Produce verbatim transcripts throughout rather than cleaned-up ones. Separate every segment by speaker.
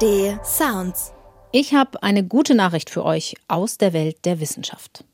Speaker 1: D Sounds.
Speaker 2: Ich habe eine gute Nachricht für euch aus der Welt der Wissenschaft.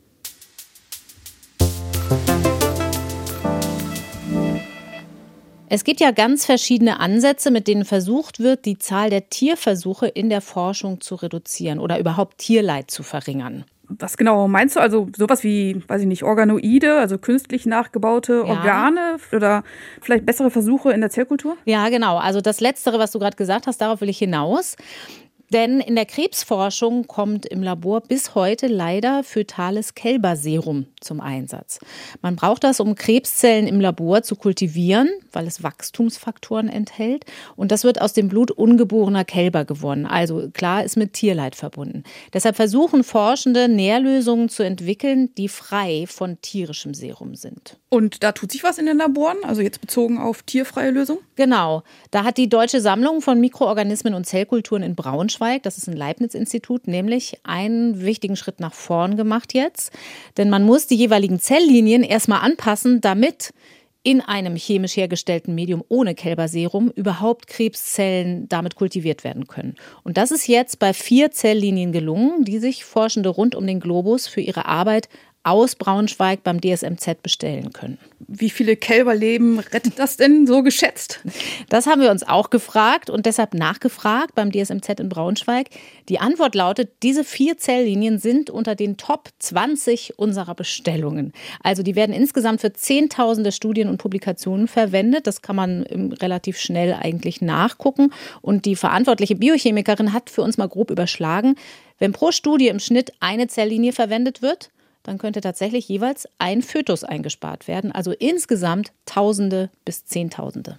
Speaker 2: Es gibt ja ganz verschiedene Ansätze, mit denen versucht wird, die Zahl der Tierversuche in der Forschung zu reduzieren oder überhaupt Tierleid zu verringern.
Speaker 3: Was genau meinst du? Also sowas wie, weiß ich nicht, Organoide, also künstlich nachgebaute
Speaker 2: Ja.
Speaker 3: Organe oder vielleicht bessere Versuche in der Zellkultur?
Speaker 2: Ja, genau. Also das Letztere, was du gerade gesagt hast, darauf will ich hinaus. Denn in der Krebsforschung kommt im Labor bis heute leider fötales Kälberserum zum Einsatz. Man braucht das, um Krebszellen im Labor zu kultivieren, weil es Wachstumsfaktoren enthält. Und das wird aus dem Blut ungeborener Kälber gewonnen. Also klar, ist mit Tierleid verbunden. Deshalb versuchen Forschende, Nährlösungen zu entwickeln, die frei von tierischem Serum sind.
Speaker 3: Und da tut sich was in den Laboren, also jetzt bezogen auf tierfreie Lösungen?
Speaker 2: Genau. Da hat die Deutsche Sammlung von Mikroorganismen und Zellkulturen in Braunschweig, das ist ein Leibniz-Institut, nämlich einen wichtigen Schritt nach vorn gemacht jetzt. Denn man muss die jeweiligen Zelllinien erstmal anpassen, damit in einem chemisch hergestellten Medium ohne Kälberserum überhaupt Krebszellen damit kultiviert werden können. Und das ist jetzt bei vier Zelllinien gelungen, die sich Forschende rund um den Globus für ihre Arbeit aus Braunschweig beim D S M Z bestellen können.
Speaker 3: Wie viele Kälberleben rettet das denn so geschätzt?
Speaker 2: Das haben wir uns auch gefragt und deshalb nachgefragt beim D S M Z in Braunschweig. Die Antwort lautet, diese vier Zelllinien sind unter den Top zwanzig unserer Bestellungen. Also die werden insgesamt für Zehntausende Studien und Publikationen verwendet. Das kann man relativ schnell eigentlich nachgucken. Und die verantwortliche Biochemikerin hat für uns mal grob überschlagen, wenn pro Studie im Schnitt eine Zelllinie verwendet wird, dann könnte tatsächlich jeweils ein Fötus eingespart werden. Also insgesamt Tausende bis Zehntausende.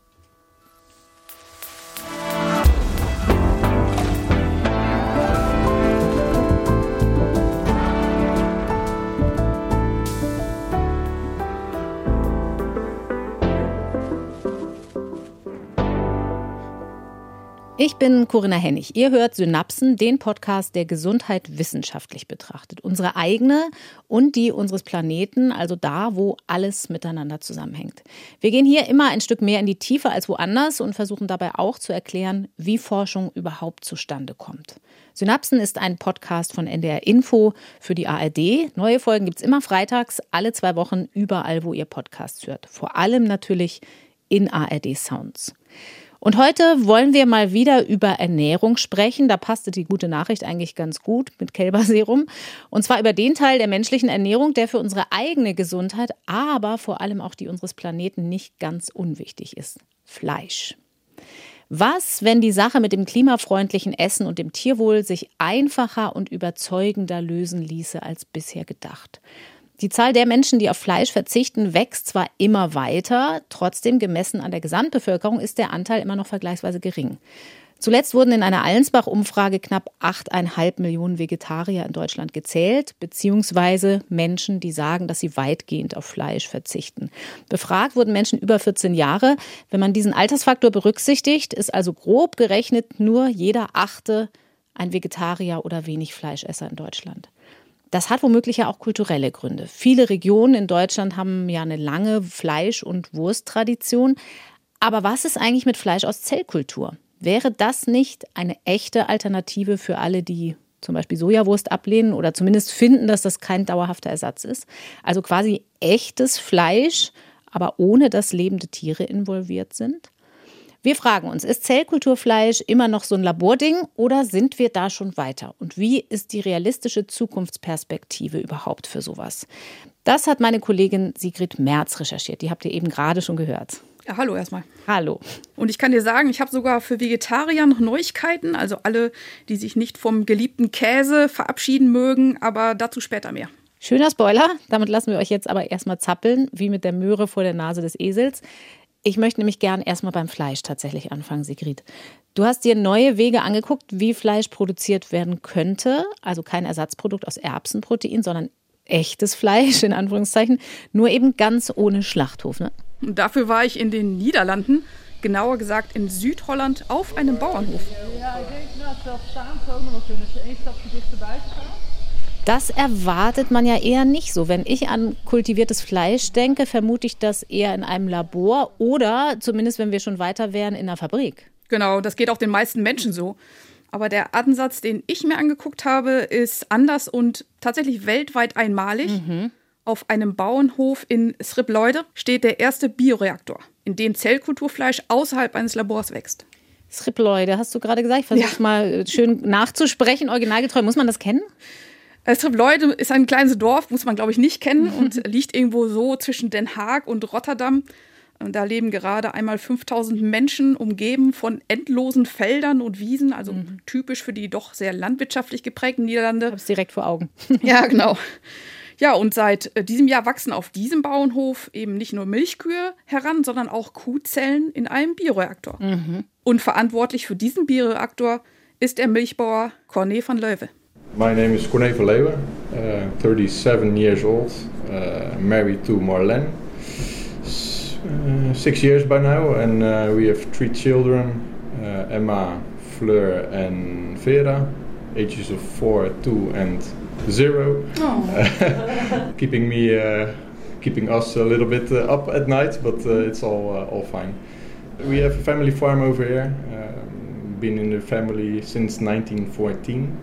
Speaker 2: Ich bin Corinna Hennig. Ihr hört Synapsen, den Podcast, der Gesundheit wissenschaftlich betrachtet. Unsere eigene und die unseres Planeten, also da, wo alles miteinander zusammenhängt. Wir gehen hier immer ein Stück mehr in die Tiefe als woanders und versuchen dabei auch zu erklären, wie Forschung überhaupt zustande kommt. Synapsen ist ein Podcast von N D R Info für die A R D. Neue Folgen gibt es immer freitags, alle zwei Wochen, überall, wo ihr Podcasts hört. Vor allem natürlich in A R D Sounds. Und heute wollen wir mal wieder über Ernährung sprechen. Da passte die gute Nachricht eigentlich ganz gut mit Kälberserum. Und zwar über den Teil der menschlichen Ernährung, der für unsere eigene Gesundheit, aber vor allem auch die unseres Planeten nicht ganz unwichtig ist. Fleisch. Was, wenn die Sache mit dem klimafreundlichen Essen und dem Tierwohl sich einfacher und überzeugender lösen ließe als bisher gedacht? Die Zahl der Menschen, die auf Fleisch verzichten, wächst zwar immer weiter, trotzdem gemessen an der Gesamtbevölkerung ist der Anteil immer noch vergleichsweise gering. Zuletzt wurden in einer Allensbach-Umfrage knapp acht Komma fünf Millionen Vegetarier in Deutschland gezählt, beziehungsweise Menschen, die sagen, dass sie weitgehend auf Fleisch verzichten. Befragt wurden Menschen über vierzehn Jahre. Wenn man diesen Altersfaktor berücksichtigt, ist also grob gerechnet nur jeder Achte ein Vegetarier oder wenig Fleischesser in Deutschland. Das hat womöglich ja auch kulturelle Gründe. Viele Regionen in Deutschland haben ja eine lange Fleisch- und Wursttradition. Aber was ist eigentlich mit Fleisch aus Zellkultur? Wäre das nicht eine echte Alternative für alle, die zum Beispiel Sojawurst ablehnen oder zumindest finden, dass das kein dauerhafter Ersatz ist? Also quasi echtes Fleisch, aber ohne dass lebende Tiere involviert sind? Wir fragen uns, ist Zellkulturfleisch immer noch so ein Labording oder sind wir da schon weiter? Und wie ist die realistische Zukunftsperspektive überhaupt für sowas? Das hat meine Kollegin Sigrid Merz recherchiert. Die habt ihr eben gerade schon gehört.
Speaker 3: Ja, hallo erstmal.
Speaker 2: Hallo.
Speaker 3: Und ich kann dir sagen, ich habe sogar für Vegetarier noch Neuigkeiten. Also alle, die sich nicht vom geliebten Käse verabschieden mögen, aber dazu später mehr.
Speaker 2: Schöner Spoiler. Damit lassen wir euch jetzt aber erstmal zappeln, wie mit der Möhre vor der Nase des Esels. Ich möchte nämlich gern erstmal beim Fleisch tatsächlich anfangen, Sigrid. Du hast dir neue Wege angeguckt, wie Fleisch produziert werden könnte. Also kein Ersatzprodukt aus Erbsenprotein, sondern echtes Fleisch, in Anführungszeichen. Nur eben ganz ohne Schlachthof, ne?
Speaker 3: Und dafür war ich in den Niederlanden, genauer gesagt in Südholland, auf einem Bauernhof.
Speaker 4: Ja, ik denk dat zelfs staan zou ook nog wel kunnen. Als je één stapje dichterbij gaat.
Speaker 2: Das erwartet man ja eher nicht so. Wenn ich an kultiviertes Fleisch denke, vermute ich das eher in einem Labor oder zumindest, wenn wir schon weiter wären, in einer Fabrik.
Speaker 3: Genau, das geht auch den meisten Menschen so. Aber der Ansatz, den ich mir angeguckt habe, ist anders und tatsächlich weltweit einmalig. Mhm. Auf einem Bauernhof in Sriplaude steht der erste Bioreaktor, in dem Zellkulturfleisch außerhalb eines Labors wächst.
Speaker 2: Sriplaude, hast du gerade gesagt? Ich versuche es ja. mal schön nachzusprechen, originalgetreu. Muss man das kennen?
Speaker 3: Sriplaude ist ein kleines Dorf, muss man, glaube ich, nicht kennen und liegt irgendwo so zwischen Den Haag und Rotterdam. Da leben gerade einmal fünftausend Menschen, umgeben von endlosen Feldern und Wiesen, also mhm. typisch für die doch sehr landwirtschaftlich geprägten Niederlande. Ich
Speaker 2: habe es direkt vor Augen.
Speaker 3: Ja, genau. Ja, und seit diesem Jahr wachsen auf diesem Bauernhof eben nicht nur Milchkühe heran, sondern auch Kuhzellen in einem Bioreaktor. Mhm. Und verantwortlich für diesen Bioreaktor ist der Milchbauer Corné van Leuven.
Speaker 1: My name is Corné van Leuven, uh, thirty-seven years old, uh, married to Marlene. Uh, six years by now, and uh, we have three children, uh, Emma, Fleur and Vera, ages of four, two and zero. Oh. Uh, keeping me, uh, keeping us a little bit uh, up at night, but uh, it's all uh, all fine. We have a family farm over here, um, been in the family since nineteen fourteen,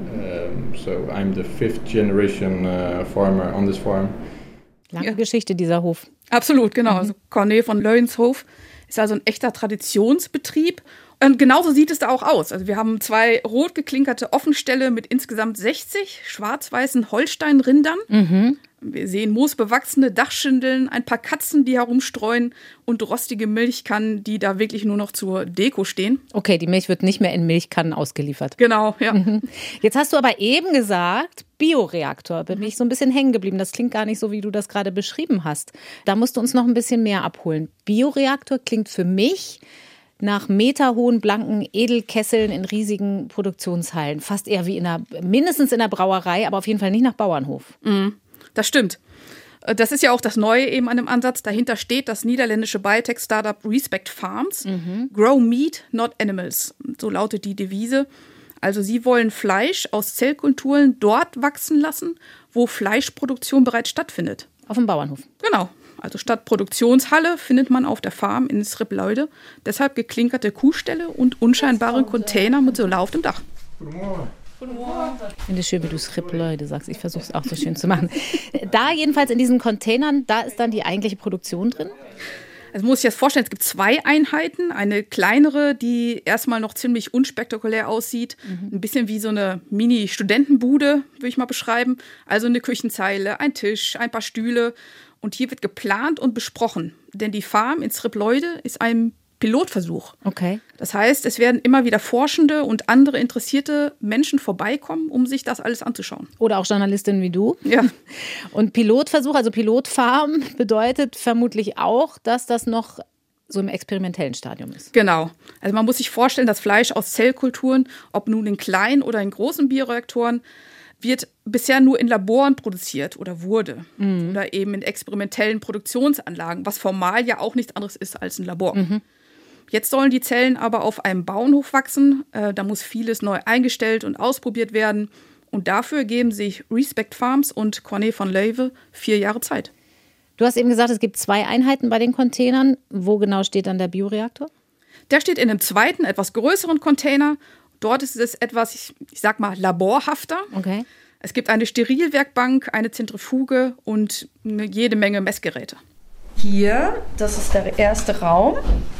Speaker 1: um, so I'm the fifth generation uh, farmer on this farm.
Speaker 2: Lange ja. Geschichte, dieser Hof.
Speaker 3: Absolut, genau. Mhm. Also Corné van Leuvens Hof ist also ein echter Traditionsbetrieb. Und genauso sieht es da auch aus. Also wir haben zwei rot geklinkerte Offenställe mit insgesamt sechzig schwarz-weißen Holsteinrindern. Mhm. Wir sehen moosbewachsene Dachschindeln, ein paar Katzen, die herumstreuen und rostige Milchkannen, die da wirklich nur noch zur Deko stehen.
Speaker 2: Okay, die Milch wird nicht mehr in Milchkannen ausgeliefert.
Speaker 3: Genau, ja.
Speaker 2: Mhm. Jetzt hast du aber eben gesagt, Bioreaktor. Bin ich so ein bisschen hängen geblieben. Das klingt gar nicht so, wie du das gerade beschrieben hast. Da musst du uns noch ein bisschen mehr abholen. Bioreaktor klingt für mich nach meterhohen, blanken Edelkesseln in riesigen Produktionshallen. Fast eher wie in einer, mindestens in einer Brauerei, aber auf jeden Fall nicht nach Bauernhof.
Speaker 3: Mhm. Das stimmt. Das ist ja auch das Neue eben an dem Ansatz. Dahinter steht das niederländische Biotech-Startup Respect Farms. Mhm. Grow Meat, not Animals. So lautet die Devise. Also sie wollen Fleisch aus Zellkulturen dort wachsen lassen, wo Fleischproduktion bereits stattfindet.
Speaker 2: Auf dem Bauernhof.
Speaker 3: Genau. Also statt Produktionshalle findet man auf der Farm in Sriplaude deshalb geklinkerte Kuhställe und unscheinbare Container mit Solar auf dem Dach.
Speaker 2: Guten Morgen. Ich finde es schön, wie du Sriplaude sagst. Ich versuche es auch so schön zu machen. Da jedenfalls in diesen Containern, da ist dann die eigentliche Produktion drin?
Speaker 3: Also muss ich jetzt vorstellen, es gibt zwei Einheiten. Eine kleinere, die erstmal noch ziemlich unspektakulär aussieht. Mhm. Ein bisschen wie so eine Mini-Studentenbude, würde ich mal beschreiben. Also eine Küchenzeile, ein Tisch, ein paar Stühle. Und hier wird geplant und besprochen. Denn die Farm in Sriplaude ist ein Pilotversuch.
Speaker 2: Okay.
Speaker 3: Das heißt, es werden immer wieder Forschende und andere interessierte Menschen vorbeikommen, um sich das alles anzuschauen.
Speaker 2: Oder auch Journalistinnen wie du.
Speaker 3: Ja.
Speaker 2: Und Pilotversuch, also Pilotfarm, bedeutet vermutlich auch, dass das noch so im experimentellen Stadium ist.
Speaker 3: Genau. Also man muss sich vorstellen, dass Fleisch aus Zellkulturen, ob nun in kleinen oder in großen Bioreaktoren, wird bisher nur in Laboren produziert oder wurde. Mhm. Oder eben in experimentellen Produktionsanlagen, was formal ja auch nichts anderes ist als ein Labor. Mhm. Jetzt sollen die Zellen aber auf einem Bauernhof wachsen. Äh, da muss vieles neu eingestellt und ausprobiert werden. Und dafür geben sich Respect Farms und Corné van Leuven vier Jahre Zeit.
Speaker 2: Du hast eben gesagt, es gibt zwei Einheiten bei den Containern. Wo genau steht dann der Bioreaktor?
Speaker 3: Der steht in einem zweiten, etwas größeren Container. Dort ist es etwas, ich, ich sag mal, laborhafter.
Speaker 2: Okay.
Speaker 3: Es gibt eine Sterilwerkbank, eine Zentrifuge und eine jede Menge Messgeräte.
Speaker 5: Hier, das ist der erste Raum.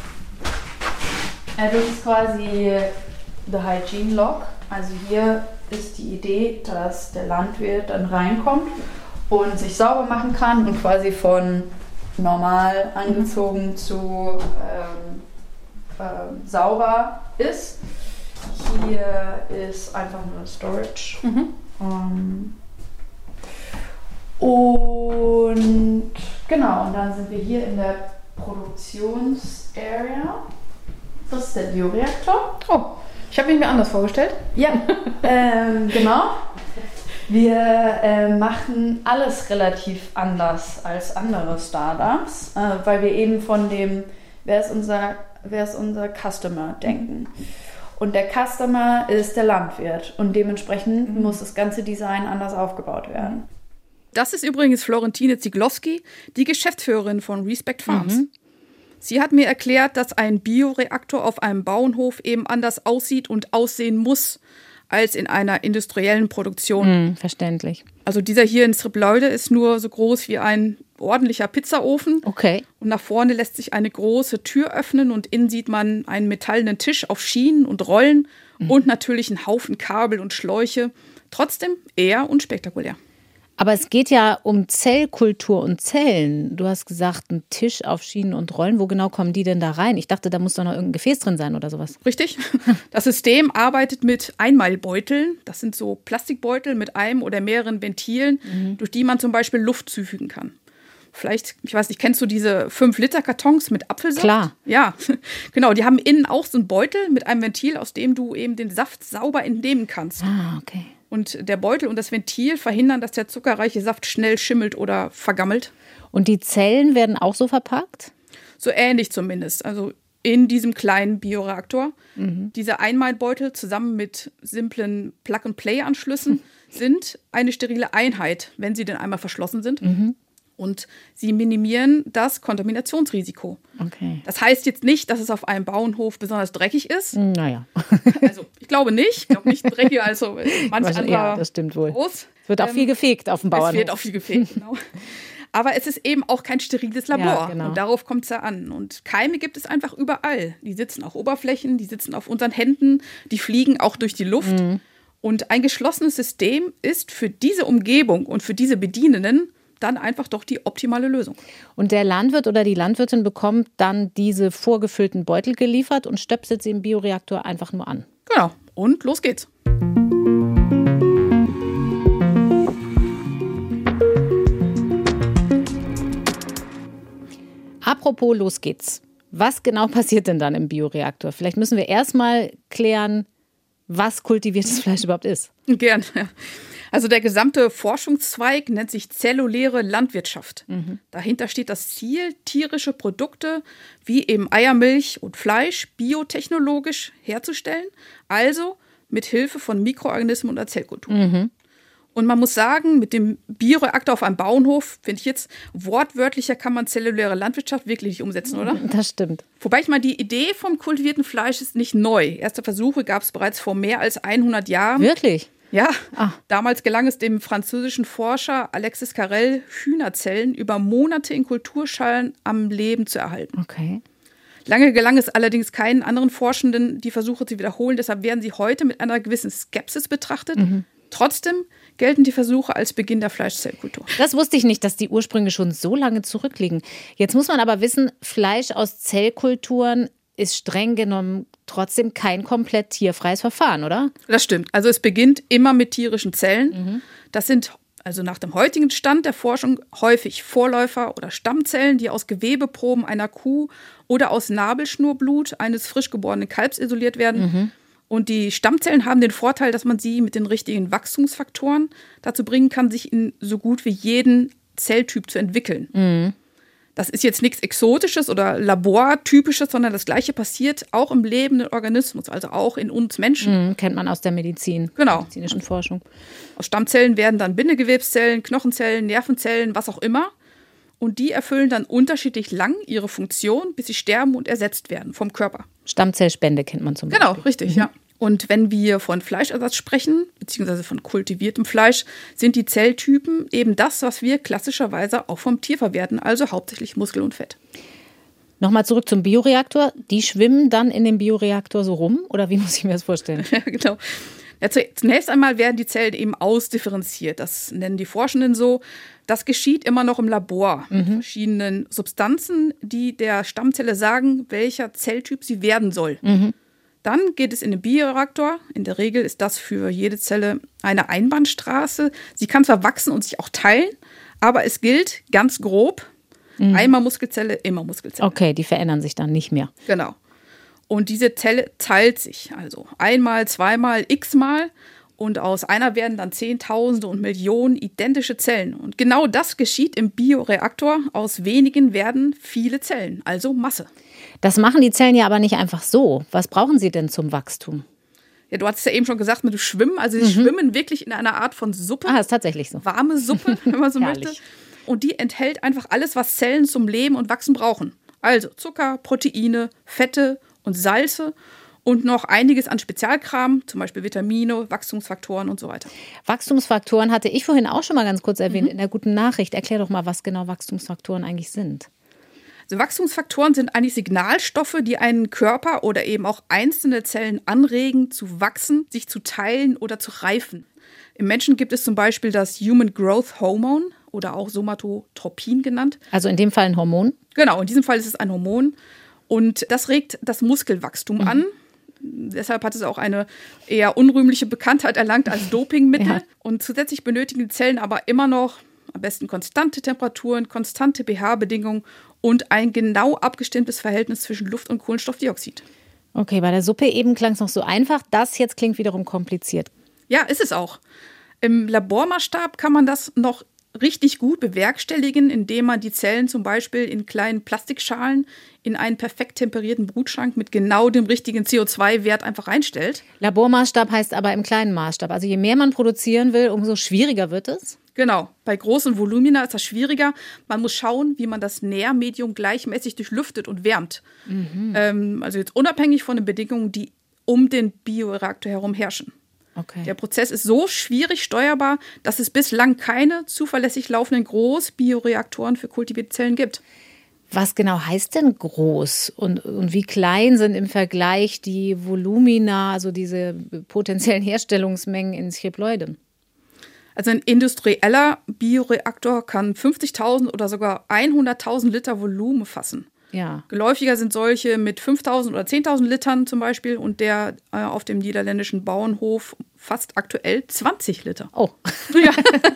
Speaker 5: Das ist quasi the Hygiene Log. Also hier ist die Idee, dass der Landwirt dann reinkommt und sich sauber machen kann und quasi von normal angezogen zu ähm, äh, sauber ist. Hier ist einfach nur Storage. Mhm. Um, und genau, und dann sind wir hier in der Produktionsarea. Das ist der Bioreaktor.
Speaker 3: Oh, ich habe ihn mir anders vorgestellt.
Speaker 5: Ja, ähm, genau. Wir äh, machen alles relativ anders als andere Startups, äh, weil wir eben von dem, wer ist unser, wer ist unser Customer denken. Und der Customer ist der Landwirt und dementsprechend mhm. muss das ganze Design anders aufgebaut werden.
Speaker 3: Das ist übrigens Florentine Ziglowski, die Geschäftsführerin von Respect Farms. Mhm. Sie hat mir erklärt, dass ein Bioreaktor auf einem Bauernhof eben anders aussieht und aussehen muss als in einer industriellen Produktion.
Speaker 2: Mm, verständlich.
Speaker 3: Also dieser hier in Stripleude ist nur so groß wie ein ordentlicher Pizzaofen.
Speaker 2: Okay.
Speaker 3: Und nach vorne lässt sich eine große Tür öffnen und innen sieht man einen metallenen Tisch auf Schienen und Rollen mhm. und natürlich einen Haufen Kabel und Schläuche. Trotzdem eher unspektakulär.
Speaker 2: Aber es geht ja um Zellkultur und Zellen. Du hast gesagt, ein Tisch auf Schienen und Rollen. Wo genau kommen die denn da rein? Ich dachte, da muss doch noch irgendein Gefäß drin sein oder sowas.
Speaker 3: Richtig. Das System arbeitet mit Einmalbeuteln. Das sind so Plastikbeutel mit einem oder mehreren Ventilen, mhm. durch die man zum Beispiel Luft zufügen kann. Vielleicht, ich weiß nicht, kennst du diese fünf Liter Kartons mit Apfelsaft?
Speaker 2: Klar.
Speaker 3: Ja, genau. Die haben innen auch so einen Beutel mit einem Ventil, aus dem du eben den Saft sauber entnehmen kannst.
Speaker 2: Ah, okay.
Speaker 3: Und der Beutel und das Ventil verhindern, dass der zuckerreiche Saft schnell schimmelt oder vergammelt.
Speaker 2: Und die Zellen werden auch so verpackt?
Speaker 3: So ähnlich zumindest. Also in diesem kleinen Bioreaktor. Mhm. Diese Einmalbeutel zusammen mit simplen Plug-and-Play-Anschlüssen mhm. sind eine sterile Einheit, wenn sie denn einmal verschlossen sind. Mhm. Und sie minimieren das Kontaminationsrisiko.
Speaker 2: Okay.
Speaker 3: Das heißt jetzt nicht, dass es auf einem Bauernhof besonders dreckig ist.
Speaker 2: Naja.
Speaker 3: Also ich glaube nicht. Ich glaube nicht dreckiger als so manch anderer.
Speaker 2: Ja, das stimmt wohl.
Speaker 3: Groß.
Speaker 2: Es wird auch ähm, viel gefegt auf dem Bauernhof.
Speaker 3: Es wird auch viel gefegt, genau. Aber es ist eben auch kein steriles Labor.
Speaker 2: Ja, genau.
Speaker 3: Und darauf kommt es ja an. Und Keime gibt es einfach überall. Die sitzen auf Oberflächen, die sitzen auf unseren Händen, die fliegen auch durch die Luft. Mhm. Und ein geschlossenes System ist für diese Umgebung und für diese Bedienenden dann einfach doch die optimale Lösung.
Speaker 2: Und der Landwirt oder die Landwirtin bekommt dann diese vorgefüllten Beutel geliefert und stöpselt sie im Bioreaktor einfach nur an.
Speaker 3: Genau. Und los geht's.
Speaker 2: Apropos, los geht's. Was genau passiert denn dann im Bioreaktor? Vielleicht müssen wir erstmal klären, was kultiviertes Fleisch überhaupt ist.
Speaker 3: Gerne, ja. Also der gesamte Forschungszweig nennt sich zelluläre Landwirtschaft. Mhm. Dahinter steht das Ziel, tierische Produkte wie eben Eiermilch und Fleisch biotechnologisch herzustellen, also mit Hilfe von Mikroorganismen oder Zellkulturen. Mhm. Und man muss sagen, mit dem Bioreaktor auf einem Bauernhof, finde ich jetzt, wortwörtlicher kann man zelluläre Landwirtschaft wirklich nicht umsetzen, oder?
Speaker 2: Das stimmt.
Speaker 3: Wobei ich mal, die Idee vom kultivierten Fleisch ist nicht neu. Erste Versuche gab es bereits vor mehr als hundert Jahren.
Speaker 2: Wirklich?
Speaker 3: Ja,
Speaker 2: ah.
Speaker 3: damals gelang es dem französischen Forscher Alexis Carrel, Hühnerzellen über Monate in Kulturschalen am Leben zu erhalten.
Speaker 2: Okay.
Speaker 3: Lange gelang es allerdings keinen anderen Forschenden, die Versuche zu wiederholen. Deshalb werden sie heute mit einer gewissen Skepsis betrachtet. Mhm. Trotzdem gelten die Versuche als Beginn der Fleischzellkultur.
Speaker 2: Das wusste ich nicht, dass die Ursprünge schon so lange zurückliegen. Jetzt muss man aber wissen, Fleisch aus Zellkulturen ist streng genommen trotzdem kein komplett tierfreies Verfahren, oder?
Speaker 3: Das stimmt. Also es beginnt immer mit tierischen Zellen. Mhm. Das sind also nach dem heutigen Stand der Forschung häufig Vorläufer oder Stammzellen, die aus Gewebeproben einer Kuh oder aus Nabelschnurblut eines frisch geborenen Kalbs isoliert werden. Mhm. Und die Stammzellen haben den Vorteil, dass man sie mit den richtigen Wachstumsfaktoren dazu bringen kann, sich in so gut wie jeden Zelltyp zu entwickeln. Mhm. Das ist jetzt nichts Exotisches oder Labortypisches, sondern das Gleiche passiert auch im lebenden Organismus, also auch in uns Menschen.
Speaker 2: Mhm, kennt man aus der Medizin,
Speaker 3: genau.
Speaker 2: medizinischen Forschung.
Speaker 3: Aus Stammzellen werden dann Bindegewebszellen, Knochenzellen, Nervenzellen, was auch immer. Und die erfüllen dann unterschiedlich lang ihre Funktion, bis sie sterben und ersetzt werden vom Körper.
Speaker 2: Stammzellspende kennt man zum Beispiel.
Speaker 3: Genau, richtig, mhm. ja. Und wenn wir von Fleischersatz sprechen, beziehungsweise von kultiviertem Fleisch, sind die Zelltypen eben das, was wir klassischerweise auch vom Tier verwerten, also hauptsächlich Muskel und Fett.
Speaker 2: Nochmal zurück zum Bioreaktor. Die schwimmen dann in dem Bioreaktor so rum? Oder wie muss ich mir das vorstellen?
Speaker 3: Ja, genau. Ja, zunächst einmal werden die Zellen eben ausdifferenziert. Das nennen die Forschenden so. Das geschieht immer noch im Labor mhm. mit verschiedenen Substanzen, die der Stammzelle sagen, welcher Zelltyp sie werden soll. Mhm. Dann geht es in den Bioreaktor. In der Regel ist das für jede Zelle eine Einbahnstraße. Sie kann zwar wachsen und sich auch teilen, aber es gilt ganz grob, mhm. einmal Muskelzelle, immer Muskelzelle.
Speaker 2: Okay, die verändern sich dann nicht mehr.
Speaker 3: Genau. Und diese Zelle teilt sich, also einmal, zweimal, x-mal. Und aus einer werden dann Zehntausende und Millionen identische Zellen. Und genau das geschieht im Bioreaktor. Aus wenigen werden viele Zellen, also Masse.
Speaker 2: Das machen die Zellen ja aber nicht einfach so. Was brauchen sie denn zum Wachstum?
Speaker 3: Ja, du hattest ja eben schon gesagt mit dem Schwimmen. Also sie mhm. schwimmen wirklich in einer Art von Suppe.
Speaker 2: Ah, ist tatsächlich so.
Speaker 3: Warme Suppe, wenn man so möchte. Und die enthält einfach alles, was Zellen zum Leben und Wachsen brauchen. Also Zucker, Proteine, Fette und Salze und noch einiges an Spezialkram, zum Beispiel Vitamine, Wachstumsfaktoren und so weiter.
Speaker 2: Wachstumsfaktoren hatte ich vorhin auch schon mal ganz kurz erwähnt mhm. in der guten Nachricht. Erklär doch mal, was genau Wachstumsfaktoren eigentlich sind.
Speaker 3: Also Wachstumsfaktoren sind eigentlich Signalstoffe, die einen Körper oder eben auch einzelne Zellen anregen, zu wachsen, sich zu teilen oder zu reifen. Im Menschen gibt es zum Beispiel das Human Growth Hormone oder auch Somatotropin genannt.
Speaker 2: Also in dem Fall ein Hormon?
Speaker 3: Genau, in diesem Fall ist es ein Hormon und das regt das Muskelwachstum mhm. an. Deshalb hat es auch eine eher unrühmliche Bekanntheit erlangt als Dopingmittel. Ja. Und zusätzlich benötigen die Zellen aber immer noch am besten konstante Temperaturen, konstante pH-Bedingungen und ein genau abgestimmtes Verhältnis zwischen Luft und Kohlenstoffdioxid.
Speaker 2: Okay, bei der Suppe eben klang es noch so einfach. Das jetzt klingt wiederum kompliziert.
Speaker 3: Ja, ist es auch. Im Labormaßstab kann man das noch richtig gut bewerkstelligen, indem man die Zellen zum Beispiel in kleinen Plastikschalen in einen perfekt temperierten Brutschrank mit genau dem richtigen C O zwei Wert einfach reinstellt.
Speaker 2: Labormaßstab heißt aber im kleinen Maßstab. Also je mehr man produzieren will, umso schwieriger wird es?
Speaker 3: Genau. Bei großen Volumina ist das schwieriger. Man muss schauen, wie man das Nährmedium gleichmäßig durchlüftet und wärmt. Mhm. Ähm, also jetzt unabhängig von den Bedingungen, die um den Bioreaktor herum herrschen.
Speaker 2: Okay.
Speaker 3: Der Prozess ist so schwierig steuerbar, dass es bislang keine zuverlässig laufenden Großbioreaktoren für kultivierte Zellen gibt.
Speaker 2: Was genau heißt denn groß und, und wie klein sind im Vergleich die Volumina, also diese potenziellen Herstellungsmengen in Triploiden?
Speaker 3: Also ein industrieller Bioreaktor kann fünfzigtausend oder sogar hunderttausend Liter Volumen fassen.
Speaker 2: Ja.
Speaker 3: Geläufiger sind solche mit fünftausend oder zehntausend Litern zum Beispiel und der äh, auf dem niederländischen Bauernhof fast aktuell zwanzig Liter.
Speaker 2: Oh,
Speaker 3: ja.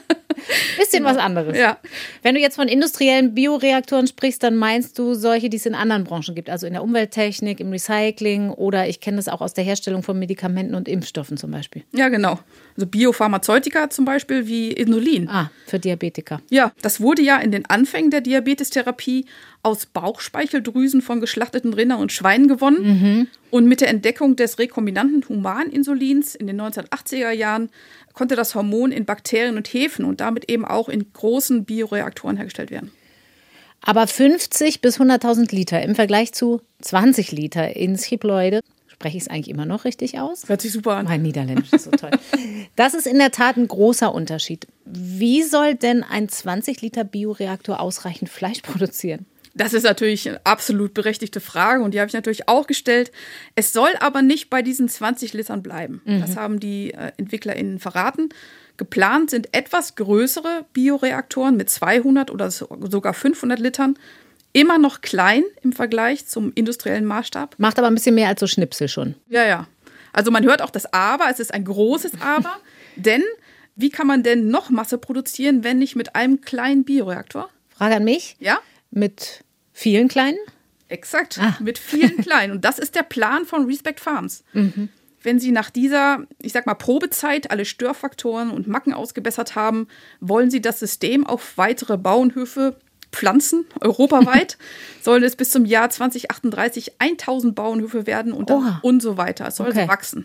Speaker 2: Bisschen was anderes.
Speaker 3: Ja.
Speaker 2: Wenn du jetzt von industriellen Bioreaktoren sprichst, dann meinst du solche, die es in anderen Branchen gibt, also in der Umwelttechnik, im Recycling oder ich kenne das auch aus der Herstellung von Medikamenten und Impfstoffen zum Beispiel.
Speaker 3: Ja, genau. Also Biopharmazeutika zum Beispiel wie Insulin.
Speaker 2: Ah, für Diabetiker.
Speaker 3: Ja, das wurde ja in den Anfängen der Diabetestherapie aus Bauchspeicheldrüsen von geschlachteten Rindern und Schweinen gewonnen. Mhm. Und mit der Entdeckung des rekombinanten Humaninsulins in den neunzehnhundertachtziger Jahren konnte das Hormon in Bakterien und Hefen und damit eben auch in großen Bioreaktoren hergestellt werden.
Speaker 2: Aber fünfzig bis hunderttausend Liter im Vergleich zu zwanzig Liter in Triploide, spreche ich es eigentlich immer noch richtig aus?
Speaker 3: Hört sich super an.
Speaker 2: Mein Niederländisch ist so toll. Das ist in der Tat ein großer Unterschied. Wie soll denn ein zwanzig Liter Bioreaktor ausreichend Fleisch produzieren?
Speaker 3: Das ist natürlich eine absolut berechtigte Frage und die habe ich natürlich auch gestellt. Es soll aber nicht bei diesen zwanzig Litern bleiben. Mhm. Das haben die äh, EntwicklerInnen verraten. Geplant sind etwas größere Bioreaktoren mit zweihundert oder so, sogar fünfhundert Litern. Immer noch klein im Vergleich zum industriellen Maßstab.
Speaker 2: Macht aber ein bisschen mehr als so Schnipsel schon.
Speaker 3: Ja, ja. Also man hört auch das Aber, es ist ein großes Aber. Denn wie kann man denn noch Masse produzieren, wenn nicht mit einem kleinen Bioreaktor?
Speaker 2: Frage an mich.
Speaker 3: Ja?
Speaker 2: Mit vielen kleinen?
Speaker 3: Exakt, ah. mit vielen kleinen. Und das ist der Plan von Respect Farms. Mhm. Wenn sie nach dieser, ich sag mal, Probezeit alle Störfaktoren und Macken ausgebessert haben, wollen sie das System auf weitere Bauernhöfe pflanzen, europaweit. Sollen es bis zum Jahr zwanzig achtunddreißig tausend Bauernhöfe werden und, dann und so weiter. Es soll okay. so wachsen.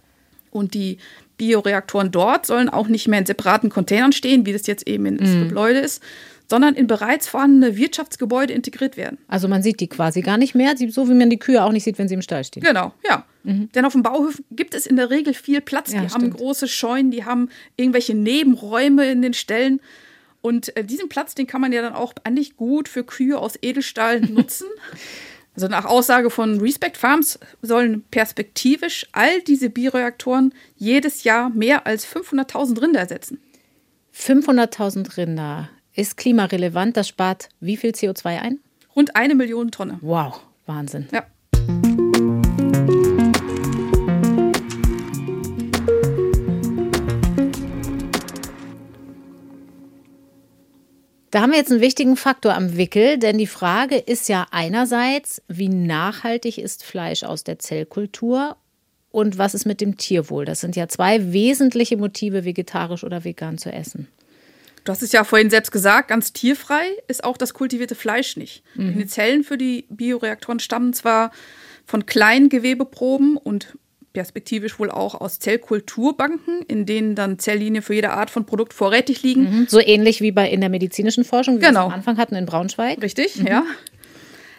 Speaker 3: Und die Bioreaktoren dort sollen auch nicht mehr in separaten Containern stehen, wie das jetzt eben in Triploide mhm. ist, sondern in bereits vorhandene Wirtschaftsgebäude integriert werden.
Speaker 2: Also man sieht die quasi gar nicht mehr, so wie man die Kühe auch nicht sieht, wenn sie im Stall stehen.
Speaker 3: Genau, ja. Mhm. Denn auf dem Bauhof gibt es in der Regel viel Platz. Die ja, haben stimmt. große Scheunen, die haben irgendwelche Nebenräume in den Ställen. Und äh, diesen Platz, den kann man ja dann auch eigentlich gut für Kühe aus Edelstahl nutzen. Also nach Aussage von Respect Farms sollen perspektivisch all diese Bioreaktoren jedes Jahr mehr als fünfhunderttausend Rinder ersetzen.
Speaker 2: fünfhunderttausend Rinder. Ist klimarelevant, das spart wie viel C O zwei ein?
Speaker 3: Rund eine Million Tonne.
Speaker 2: Wow, Wahnsinn.
Speaker 3: Ja.
Speaker 2: Da haben wir jetzt einen wichtigen Faktor am Wickel, denn die Frage ist ja einerseits, wie nachhaltig ist Fleisch aus der Zellkultur und was ist mit dem Tierwohl? Das sind ja zwei wesentliche Motive, vegetarisch oder vegan zu essen.
Speaker 3: Du hast es ja vorhin selbst gesagt, ganz tierfrei ist auch das kultivierte Fleisch nicht. Mhm. Die Zellen für die Bioreaktoren stammen zwar von kleinen Gewebeproben und perspektivisch wohl auch aus Zellkulturbanken, in denen dann Zelllinien für jede Art von Produkt vorrätig liegen.
Speaker 2: Mhm. So ähnlich wie bei in der medizinischen Forschung, wie genau. wir es am Anfang hatten in Braunschweig.
Speaker 3: Richtig, mhm. ja.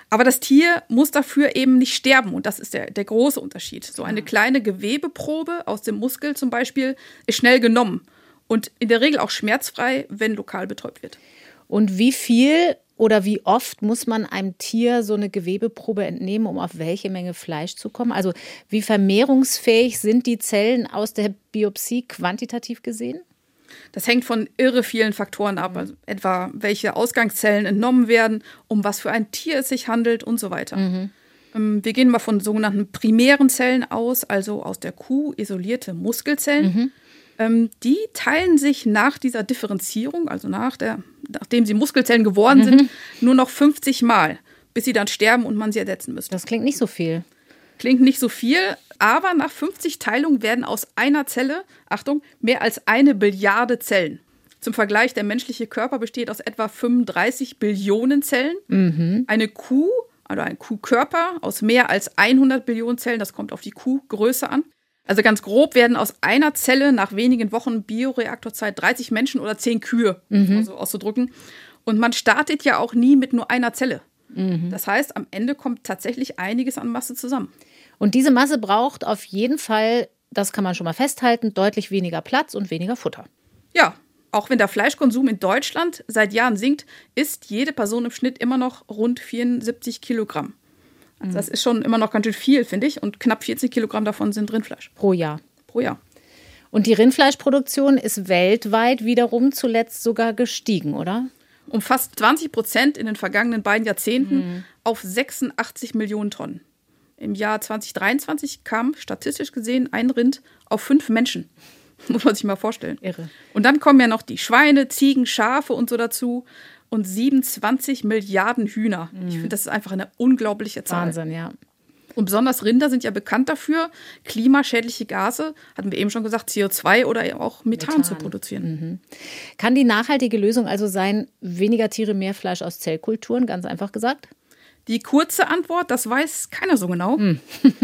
Speaker 3: Aber das Tier muss dafür eben nicht sterben und das ist der, der große Unterschied. So eine kleine Gewebeprobe aus dem Muskel zum Beispiel ist schnell genommen und in der Regel auch schmerzfrei, wenn lokal betäubt wird.
Speaker 2: Und wie viel oder wie oft muss man einem Tier so eine Gewebeprobe entnehmen, um auf welche Menge Fleisch zu kommen? Also wie vermehrungsfähig sind die Zellen aus der Biopsie quantitativ gesehen?
Speaker 3: Das hängt von irre vielen Faktoren ab, also etwa welche Ausgangszellen entnommen werden, um was für ein Tier es sich handelt und so weiter. Mhm. Wir gehen mal von sogenannten primären Zellen aus, also aus der Kuh isolierte Muskelzellen. Mhm. Die teilen sich nach dieser Differenzierung, also nach der, nachdem sie Muskelzellen geworden mhm. sind, nur noch fünfzig Mal, bis sie dann sterben und man sie ersetzen müsste.
Speaker 2: Das klingt nicht so viel.
Speaker 3: Klingt nicht so viel, aber nach fünfzig Teilungen werden aus einer Zelle, Achtung, mehr als eine Billiarde Zellen. Zum Vergleich, der menschliche Körper besteht aus etwa fünfunddreißig Billionen Zellen. Mhm. Eine Kuh, also ein Kuhkörper, aus mehr als hundert Billionen Zellen, das kommt auf die Kuhgröße an. Also ganz grob werden aus einer Zelle nach wenigen Wochen Bioreaktorzeit dreißig Menschen oder zehn Kühe, mhm. um so auszudrücken. Und man startet ja auch nie mit nur einer Zelle. Mhm. Das heißt, am Ende kommt tatsächlich einiges an Masse zusammen.
Speaker 2: Und diese Masse braucht auf jeden Fall, das kann man schon mal festhalten, deutlich weniger Platz und weniger Futter.
Speaker 3: Ja, auch wenn der Fleischkonsum in Deutschland seit Jahren sinkt, isst jede Person im Schnitt immer noch rund vierundsiebzig Kilogramm. Also das ist schon immer noch ganz schön viel, finde ich. Und knapp vierzig Kilogramm davon sind Rindfleisch.
Speaker 2: Pro Jahr.
Speaker 3: Pro Jahr.
Speaker 2: Und die Rindfleischproduktion ist weltweit wiederum zuletzt sogar gestiegen, oder?
Speaker 3: Um fast zwanzig Prozent in den vergangenen beiden Jahrzehnten mhm. auf sechsundachtzig Millionen Tonnen. Im Jahr zwanzig dreiundzwanzig kam statistisch gesehen ein Rind auf fünf Menschen. Muss man sich mal vorstellen.
Speaker 2: Irre.
Speaker 3: Und dann kommen ja noch die Schweine, Ziegen, Schafe und so dazu. Und siebenundzwanzig Milliarden Hühner. Mhm. Ich finde, das ist einfach eine unglaubliche Zahl.
Speaker 2: Wahnsinn, ja.
Speaker 3: Und besonders Rinder sind ja bekannt dafür, klimaschädliche Gase, hatten wir eben schon gesagt, C O zwei oder auch Methan, Methan. zu produzieren. Mhm.
Speaker 2: Kann die nachhaltige Lösung also sein, weniger Tiere, mehr Fleisch aus Zellkulturen, ganz einfach gesagt?
Speaker 3: Die kurze Antwort, das weiß keiner so genau. Mhm.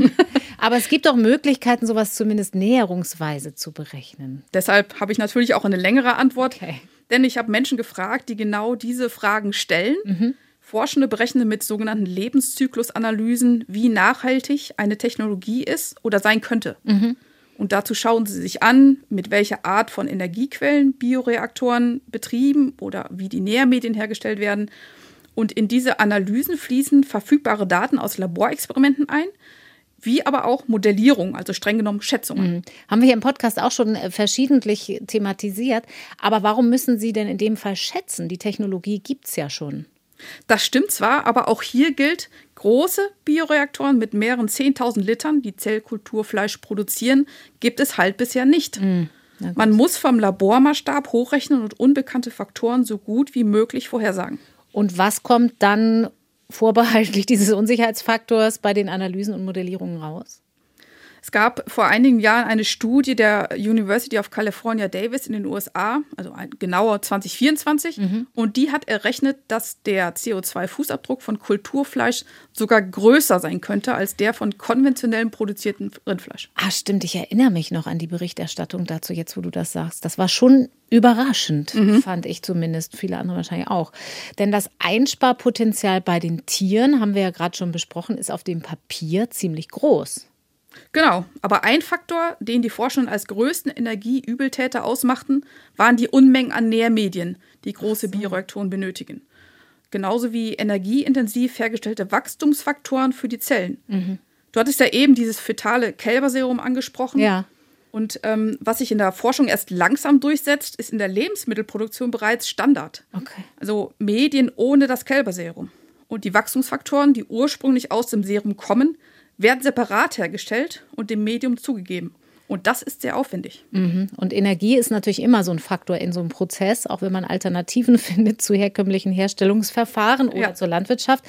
Speaker 2: Aber es gibt doch Möglichkeiten, sowas zumindest näherungsweise zu berechnen.
Speaker 3: Deshalb habe ich natürlich auch eine längere Antwort.
Speaker 2: Okay.
Speaker 3: Denn ich habe Menschen gefragt, die genau diese Fragen stellen. Mhm. Forschende berechnen mit sogenannten Lebenszyklusanalysen, wie nachhaltig eine Technologie ist oder sein könnte. Mhm. Und dazu schauen sie sich an, mit welcher Art von Energiequellen Bioreaktoren betrieben oder wie die Nährmedien hergestellt werden. Und in diese Analysen fließen verfügbare Daten aus Laborexperimenten ein, wie aber auch Modellierung, also streng genommen Schätzungen.
Speaker 2: Mhm. Haben wir hier im Podcast auch schon verschiedentlich thematisiert. Aber warum müssen Sie denn in dem Fall schätzen? Die Technologie gibt es ja schon.
Speaker 3: Das stimmt zwar, aber auch hier gilt, große Bioreaktoren mit mehreren zehntausend Litern, die Zellkulturfleisch produzieren, gibt es halt bisher nicht. Mhm. Man muss vom Labormaßstab hochrechnen und unbekannte Faktoren so gut wie möglich vorhersagen.
Speaker 2: Und was kommt dann vorbehaltlich dieses Unsicherheitsfaktors bei den Analysen und Modellierungen raus?
Speaker 3: Es gab vor einigen Jahren eine Studie der University of California, Davis in den U S A, also genauer zwanzig vierundzwanzig. Mhm. Und die hat errechnet, dass der C O zwei Fußabdruck von Kulturfleisch sogar größer sein könnte als der von konventionellem produziertem Rindfleisch.
Speaker 2: Ah, stimmt. Ich erinnere mich noch an die Berichterstattung dazu, jetzt wo du das sagst. Das war schon überraschend, mhm. fand ich zumindest, viele andere wahrscheinlich auch. Denn das Einsparpotenzial bei den Tieren, haben wir ja gerade schon besprochen, ist auf dem Papier ziemlich groß.
Speaker 3: Genau, aber ein Faktor, den die Forschenden als größten Energieübeltäter ausmachten, waren die Unmengen an Nährmedien, die große so. Bioreaktoren benötigen. Genauso wie energieintensiv hergestellte Wachstumsfaktoren für die Zellen. Mhm. Du hattest ja eben dieses fetale Kälberserum angesprochen.
Speaker 2: Ja.
Speaker 3: Und ähm, was sich in der Forschung erst langsam durchsetzt, ist in der Lebensmittelproduktion bereits Standard.
Speaker 2: Okay.
Speaker 3: Also Medien ohne das Kälberserum. Und die Wachstumsfaktoren, die ursprünglich aus dem Serum kommen, werden separat hergestellt und dem Medium zugegeben. Und das ist sehr aufwendig.
Speaker 2: Mhm. Und Energie ist natürlich immer so ein Faktor in so einem Prozess, auch wenn man Alternativen findet zu herkömmlichen Herstellungsverfahren oder ja. zur Landwirtschaft.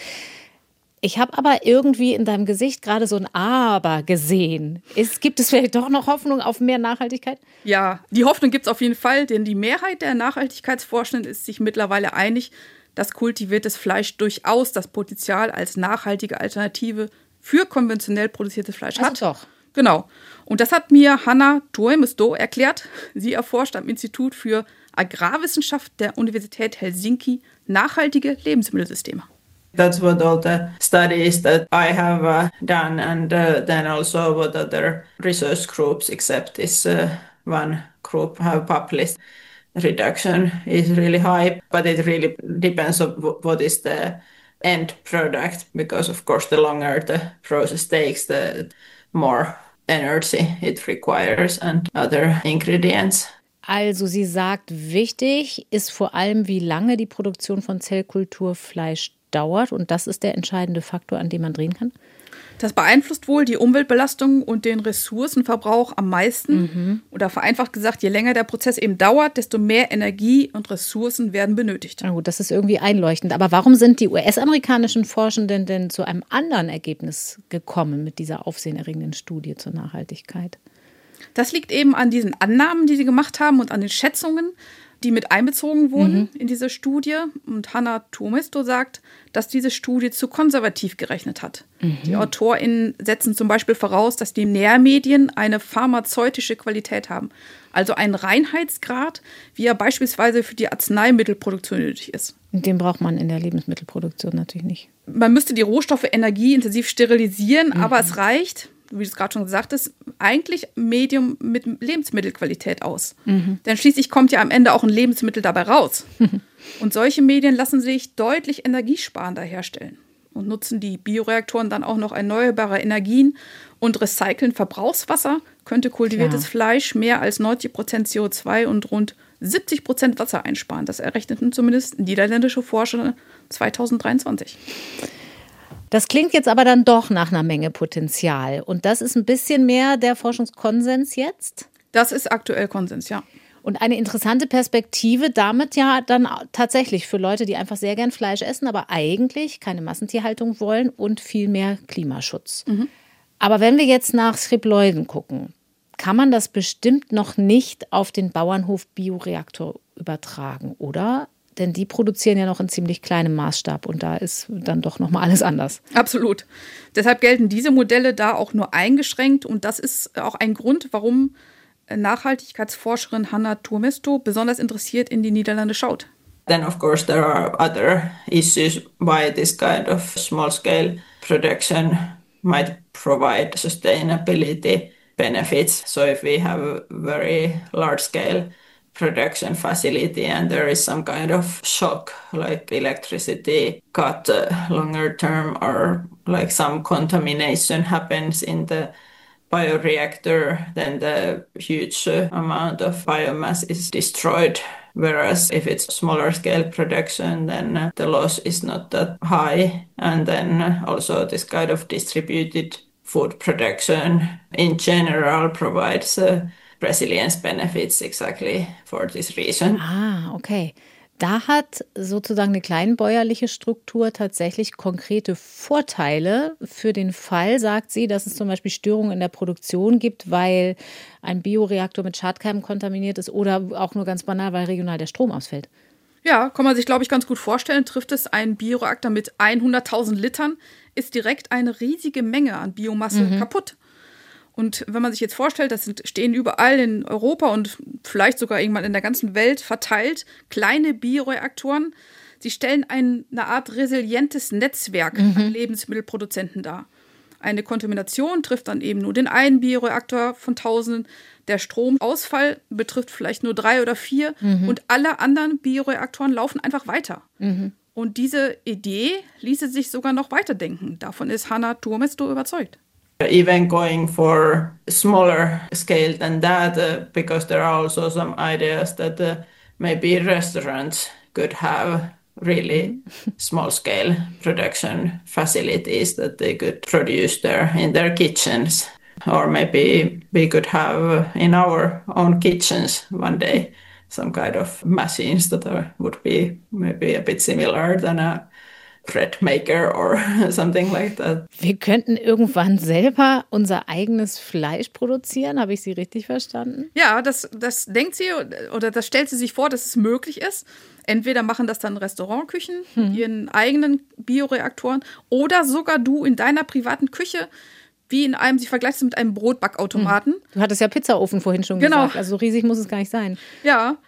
Speaker 2: Ich habe aber irgendwie in deinem Gesicht gerade so ein Aber gesehen. Ist, gibt es vielleicht doch noch Hoffnung auf mehr Nachhaltigkeit?
Speaker 3: Ja, die Hoffnung gibt es auf jeden Fall, denn die Mehrheit der Nachhaltigkeitsforschenden ist sich mittlerweile einig, dass kultiviertes Fleisch durchaus das Potenzial als nachhaltige Alternative für konventionell produziertes Fleisch hat.
Speaker 2: Also doch.
Speaker 3: Genau. Und das hat mir Hanna Tuomisto erklärt. Sie erforscht am Institut für Agrarwissenschaft der Universität Helsinki nachhaltige Lebensmittelsysteme.
Speaker 6: That's what all the studies that I have uh, done, and uh, then also what other research groups, except this uh, one group, have published. Reduction is really high, but it really depends on what is the end product, because of course the longer the process takes, the more energy it requires and other ingredients.
Speaker 2: Also sie sagt, wichtig ist vor allem, wie lange die Produktion von Zellkulturfleisch dauert, und das ist der entscheidende Faktor, an dem man drehen kann?
Speaker 3: Das beeinflusst wohl die Umweltbelastung und den Ressourcenverbrauch am meisten. Mhm. Oder vereinfacht gesagt, je länger der Prozess eben dauert, desto mehr Energie und Ressourcen werden benötigt.
Speaker 2: Na gut, das ist irgendwie einleuchtend. Aber warum sind die U S-amerikanischen Forschenden denn zu einem anderen Ergebnis gekommen mit dieser aufsehenerregenden Studie zur Nachhaltigkeit?
Speaker 3: Das liegt eben an diesen Annahmen, die sie gemacht haben, und an den Schätzungen, die mit einbezogen wurden mhm. in diese Studie. Und Hanna Tuomisto sagt, dass diese Studie zu konservativ gerechnet hat. Mhm. Die AutorInnen setzen zum Beispiel voraus, dass die Nährmedien eine pharmazeutische Qualität haben. Also einen Reinheitsgrad, wie er beispielsweise für die Arzneimittelproduktion nötig ist.
Speaker 2: Den braucht man in der Lebensmittelproduktion natürlich nicht.
Speaker 3: Man müsste die Rohstoffe energieintensiv sterilisieren, mhm. aber es reicht, wie du es gerade schon gesagt hast, eigentlich Medium mit Lebensmittelqualität aus. Mhm. Denn schließlich kommt ja am Ende auch ein Lebensmittel dabei raus. Mhm. Und solche Medien lassen sich deutlich energiesparender herstellen und nutzen die Bioreaktoren dann auch noch erneuerbare Energien und recyceln Verbrauchswasser, könnte kultiviertes Klar. Fleisch mehr als neunzig Prozent C O zwei und rund siebzig Prozent Wasser einsparen. Das errechneten zumindest niederländische Forscher zweitausenddreiundzwanzig.
Speaker 2: Das klingt jetzt aber dann doch nach einer Menge Potenzial. Und das ist ein bisschen mehr der Forschungskonsens jetzt?
Speaker 3: Das ist aktuell Konsens, ja.
Speaker 2: Und eine interessante Perspektive damit ja dann tatsächlich für Leute, die einfach sehr gern Fleisch essen, aber eigentlich keine Massentierhaltung wollen und viel mehr Klimaschutz. Mhm. Aber wenn wir jetzt nach Triploiden gucken, kann man das bestimmt noch nicht auf den Bauernhof-Bioreaktor übertragen, oder? Denn die produzieren ja noch in ziemlich kleinem Maßstab und da ist dann doch noch mal alles anders.
Speaker 3: Absolut. Deshalb gelten diese Modelle da auch nur eingeschränkt, und das ist auch ein Grund, warum Nachhaltigkeitsforscherin Hanna Tuomisto besonders interessiert in die Niederlande schaut.
Speaker 6: Then of course there are other issues why this kind of small-scale production might provide sustainability benefits. So if we have a very large-scale production facility and there is some kind of shock, like electricity cut uh, longer term, or like some contamination happens in the bioreactor, then the huge uh, amount of biomass is destroyed. Whereas if it's smaller scale production, then uh, the loss is not that high. And then uh, also this kind of distributed food production in general provides uh, resilience benefits exactly for this reason.
Speaker 2: Ah, okay. Da hat sozusagen eine kleinbäuerliche Struktur tatsächlich konkrete Vorteile für den Fall, sagt sie, dass es zum Beispiel Störungen in der Produktion gibt, weil ein Bioreaktor mit Schadkeimen kontaminiert ist, oder auch nur ganz banal, weil regional der Strom ausfällt.
Speaker 3: Ja, kann man sich, glaube ich, ganz gut vorstellen. Trifft es einen Bioreaktor mit hunderttausend Litern, ist direkt eine riesige Menge an Biomasse mhm. kaputt. Und wenn man sich jetzt vorstellt, das stehen überall in Europa und vielleicht sogar irgendwann in der ganzen Welt verteilt kleine Bioreaktoren. Sie stellen ein, eine Art resilientes Netzwerk mhm. an Lebensmittelproduzenten dar. Eine Kontamination trifft dann eben nur den einen Bioreaktor von Tausenden. Der Stromausfall betrifft vielleicht nur drei oder vier. Mhm. Und alle anderen Bioreaktoren laufen einfach weiter. Mhm. Und diese Idee ließe sich sogar noch weiterdenken. Davon ist Hanna Tuomisto überzeugt.
Speaker 6: Even going for smaller scale than that, uh, because there are also some ideas that uh, maybe restaurants could have really small scale production facilities that they could produce there in their kitchens. Or maybe we could have in our own kitchens one day some kind of machines that are, would be maybe a bit similar than a bread maker or something like that.
Speaker 2: Wir könnten irgendwann selber unser eigenes Fleisch produzieren, habe ich Sie richtig verstanden?
Speaker 3: Ja, das, das denkt sie oder das stellt sie sich vor, dass es möglich ist. Entweder machen das dann Restaurantküchen hm. mit ihren eigenen Bioreaktoren oder sogar du in deiner privaten Küche, wie in einem, sie vergleicht es mit einem Brotbackautomaten.
Speaker 2: Hm. Du hattest ja Pizzaofen vorhin schon
Speaker 3: genau.
Speaker 2: gesagt, also so riesig muss es gar nicht sein.
Speaker 3: Ja,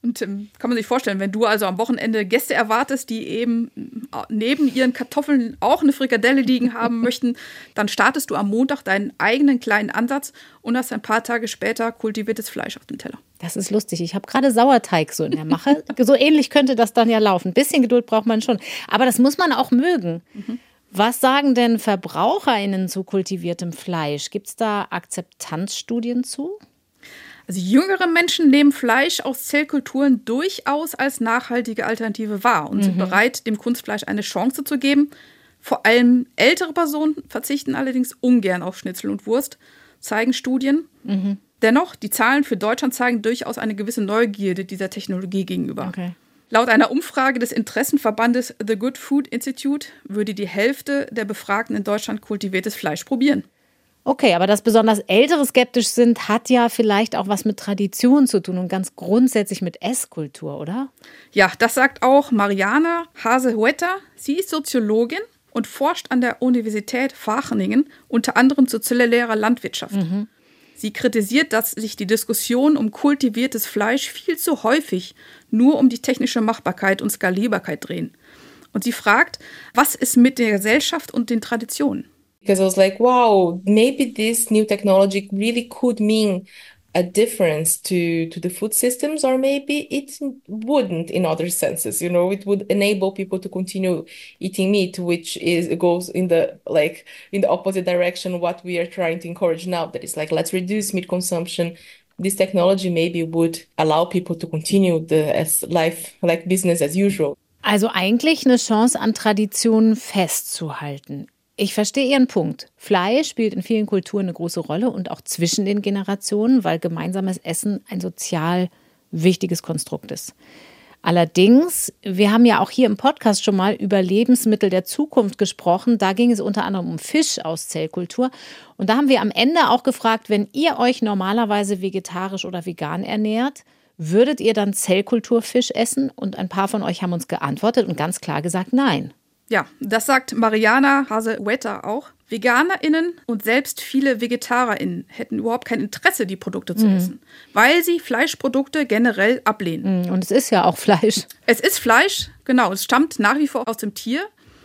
Speaker 3: Und ähm, kann man sich vorstellen, wenn du also am Wochenende Gäste erwartest, die eben neben ihren Kartoffeln auch eine Frikadelle liegen haben möchten, dann startest du am Montag deinen eigenen kleinen Ansatz und hast ein paar Tage später kultiviertes Fleisch auf dem Teller.
Speaker 2: Das ist lustig. Ich habe gerade Sauerteig so in der Mache. So ähnlich könnte das dann ja laufen. Ein bisschen Geduld braucht man schon. Aber das muss man auch mögen. Mhm. Was sagen denn VerbraucherInnen zu kultiviertem Fleisch? Gibt es da Akzeptanzstudien zu?
Speaker 3: Also jüngere Menschen nehmen Fleisch aus Zellkulturen durchaus als nachhaltige Alternative wahr und mhm. sind bereit, dem Kunstfleisch eine Chance zu geben. Vor allem ältere Personen verzichten allerdings ungern auf Schnitzel und Wurst, zeigen Studien. Mhm. Dennoch, die Zahlen für Deutschland zeigen durchaus eine gewisse Neugierde dieser Technologie gegenüber. Okay. Laut einer Umfrage des Interessenverbandes The Good Food Institute würde die Hälfte der Befragten in Deutschland kultiviertes Fleisch probieren.
Speaker 2: Okay, aber dass besonders Ältere skeptisch sind, hat ja vielleicht auch was mit Tradition zu tun und ganz grundsätzlich mit Esskultur, oder?
Speaker 3: Ja, das sagt auch Mariana Hase-Huerta. Sie ist Soziologin und forscht an der Universität Wageningen, unter anderem zu zellulärer Landwirtschaft. Mhm. Sie kritisiert, dass sich die Diskussion um kultiviertes Fleisch viel zu häufig nur um die technische Machbarkeit und Skalierbarkeit drehen. Und sie fragt, was ist mit der Gesellschaft und den Traditionen?
Speaker 7: Because I was like, wow, maybe this new technology really could mean a difference to, to the food systems, or maybe it wouldn't in other senses. You know, it would enable people to continue eating meat, which is goes in the like in the opposite direction what we are trying to encourage now. That is like, let's reduce meat consumption. This technology maybe would allow people to continue the as life like business as usual.
Speaker 2: Also eigentlich eine Chance, an Traditionen festzuhalten. Ich verstehe Ihren Punkt. Fleisch spielt in vielen Kulturen eine große Rolle und auch zwischen den Generationen, weil gemeinsames Essen ein sozial wichtiges Konstrukt ist. Allerdings, wir haben ja auch hier im Podcast schon mal über Lebensmittel der Zukunft gesprochen. Da ging es unter anderem um Fisch aus Zellkultur. Und da haben wir am Ende auch gefragt, wenn ihr euch normalerweise vegetarisch oder vegan ernährt, würdet ihr dann Zellkulturfisch essen? Und ein paar von euch haben uns geantwortet und ganz klar gesagt, nein.
Speaker 3: Ja, das sagt Mariana Hase-Huerta auch. VeganerInnen und selbst viele VegetarerInnen hätten überhaupt kein Interesse, die Produkte zu mm. essen, weil sie Fleischprodukte generell ablehnen.
Speaker 2: Und es ist ja auch Fleisch.
Speaker 3: Es ist Fleisch, genau. Es stammt nach wie vor aus dem Tier.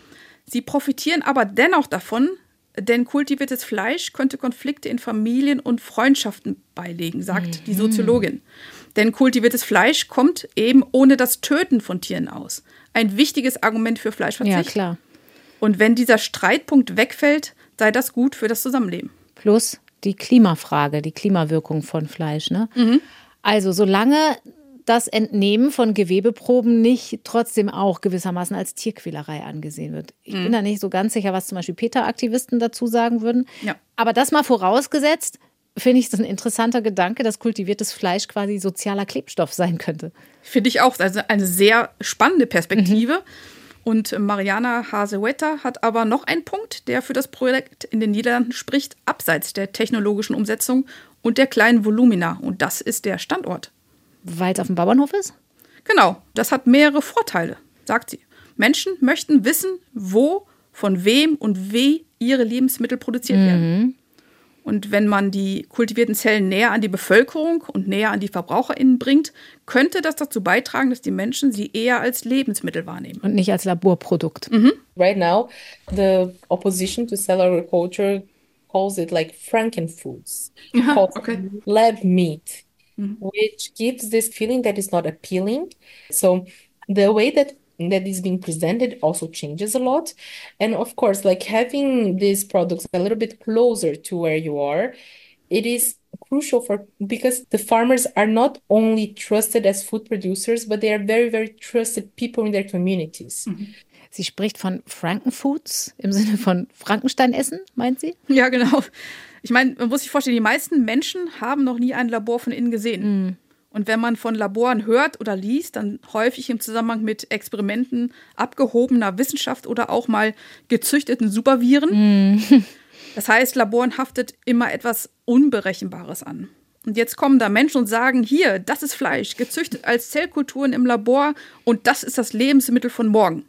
Speaker 3: Sie profitieren aber dennoch davon, denn kultiviertes Fleisch könnte Konflikte in Familien und Freundschaften beilegen, sagt mm. die Soziologin. Denn kultiviertes Fleisch kommt eben ohne das Töten von Tieren aus. Ein wichtiges Argument für Fleischverzicht.
Speaker 2: Ja, klar.
Speaker 3: Und wenn dieser Streitpunkt wegfällt, sei das gut für das Zusammenleben.
Speaker 2: Plus die Klimafrage, die Klimawirkung von Fleisch. Ne?
Speaker 3: Mhm.
Speaker 2: Also solange das Entnehmen von Gewebeproben nicht trotzdem auch gewissermaßen als Tierquälerei angesehen wird. Ich mhm. bin da nicht so ganz sicher, was zum Beispiel PETA-Aktivisten dazu sagen würden.
Speaker 3: Ja.
Speaker 2: Aber das mal vorausgesetzt, finde ich das ein interessanter Gedanke, dass kultiviertes Fleisch quasi sozialer Klebstoff sein könnte.
Speaker 3: Finde ich auch. Also eine sehr spannende Perspektive.
Speaker 2: Mhm.
Speaker 3: Und Mariana Hase-Huerta hat aber noch einen Punkt, der für das Projekt in den Niederlanden spricht, abseits der technologischen Umsetzung und der kleinen Volumina. Und das ist der Standort.
Speaker 2: Weil es auf dem Bauernhof ist?
Speaker 3: Genau. Das hat mehrere Vorteile, sagt sie. Menschen möchten wissen, wo, von wem und wie ihre Lebensmittel produziert
Speaker 2: mhm.
Speaker 3: werden. Und wenn man die kultivierten Zellen näher an die Bevölkerung und näher an die VerbraucherInnen bringt, könnte das dazu beitragen, dass die Menschen sie eher als Lebensmittel wahrnehmen.
Speaker 2: Und nicht als Laborprodukt.
Speaker 3: Mhm.
Speaker 7: Right now, the opposition to cell agriculture calls it like Frankenfoods.
Speaker 3: Aha, okay.
Speaker 7: Lab meat,
Speaker 3: mhm.
Speaker 7: which gives this feeling that is not appealing. So the way that that is being presented also changes a lot. And of course, like having these products a little bit closer to where you are, it is crucial for, because the farmers are not only trusted as food producers, but they are very, very trusted people in their communities.
Speaker 3: Mhm.
Speaker 2: Sie spricht von Frankenfoods im Sinne von Frankensteinessen, meint sie?
Speaker 3: Ja, genau. Ich meine, man muss sich vorstellen, die meisten Menschen haben noch nie ein Labor von innen gesehen.
Speaker 2: Mhm.
Speaker 3: Und wenn man von Laboren hört oder liest, dann häufig im Zusammenhang mit Experimenten abgehobener Wissenschaft oder auch mal gezüchteten Superviren.
Speaker 2: Mm.
Speaker 3: Das heißt, Laboren haftet immer etwas Unberechenbares an. Und jetzt kommen da Menschen und sagen, hier, das ist Fleisch, gezüchtet als Zellkulturen im Labor und das ist das Lebensmittel von morgen.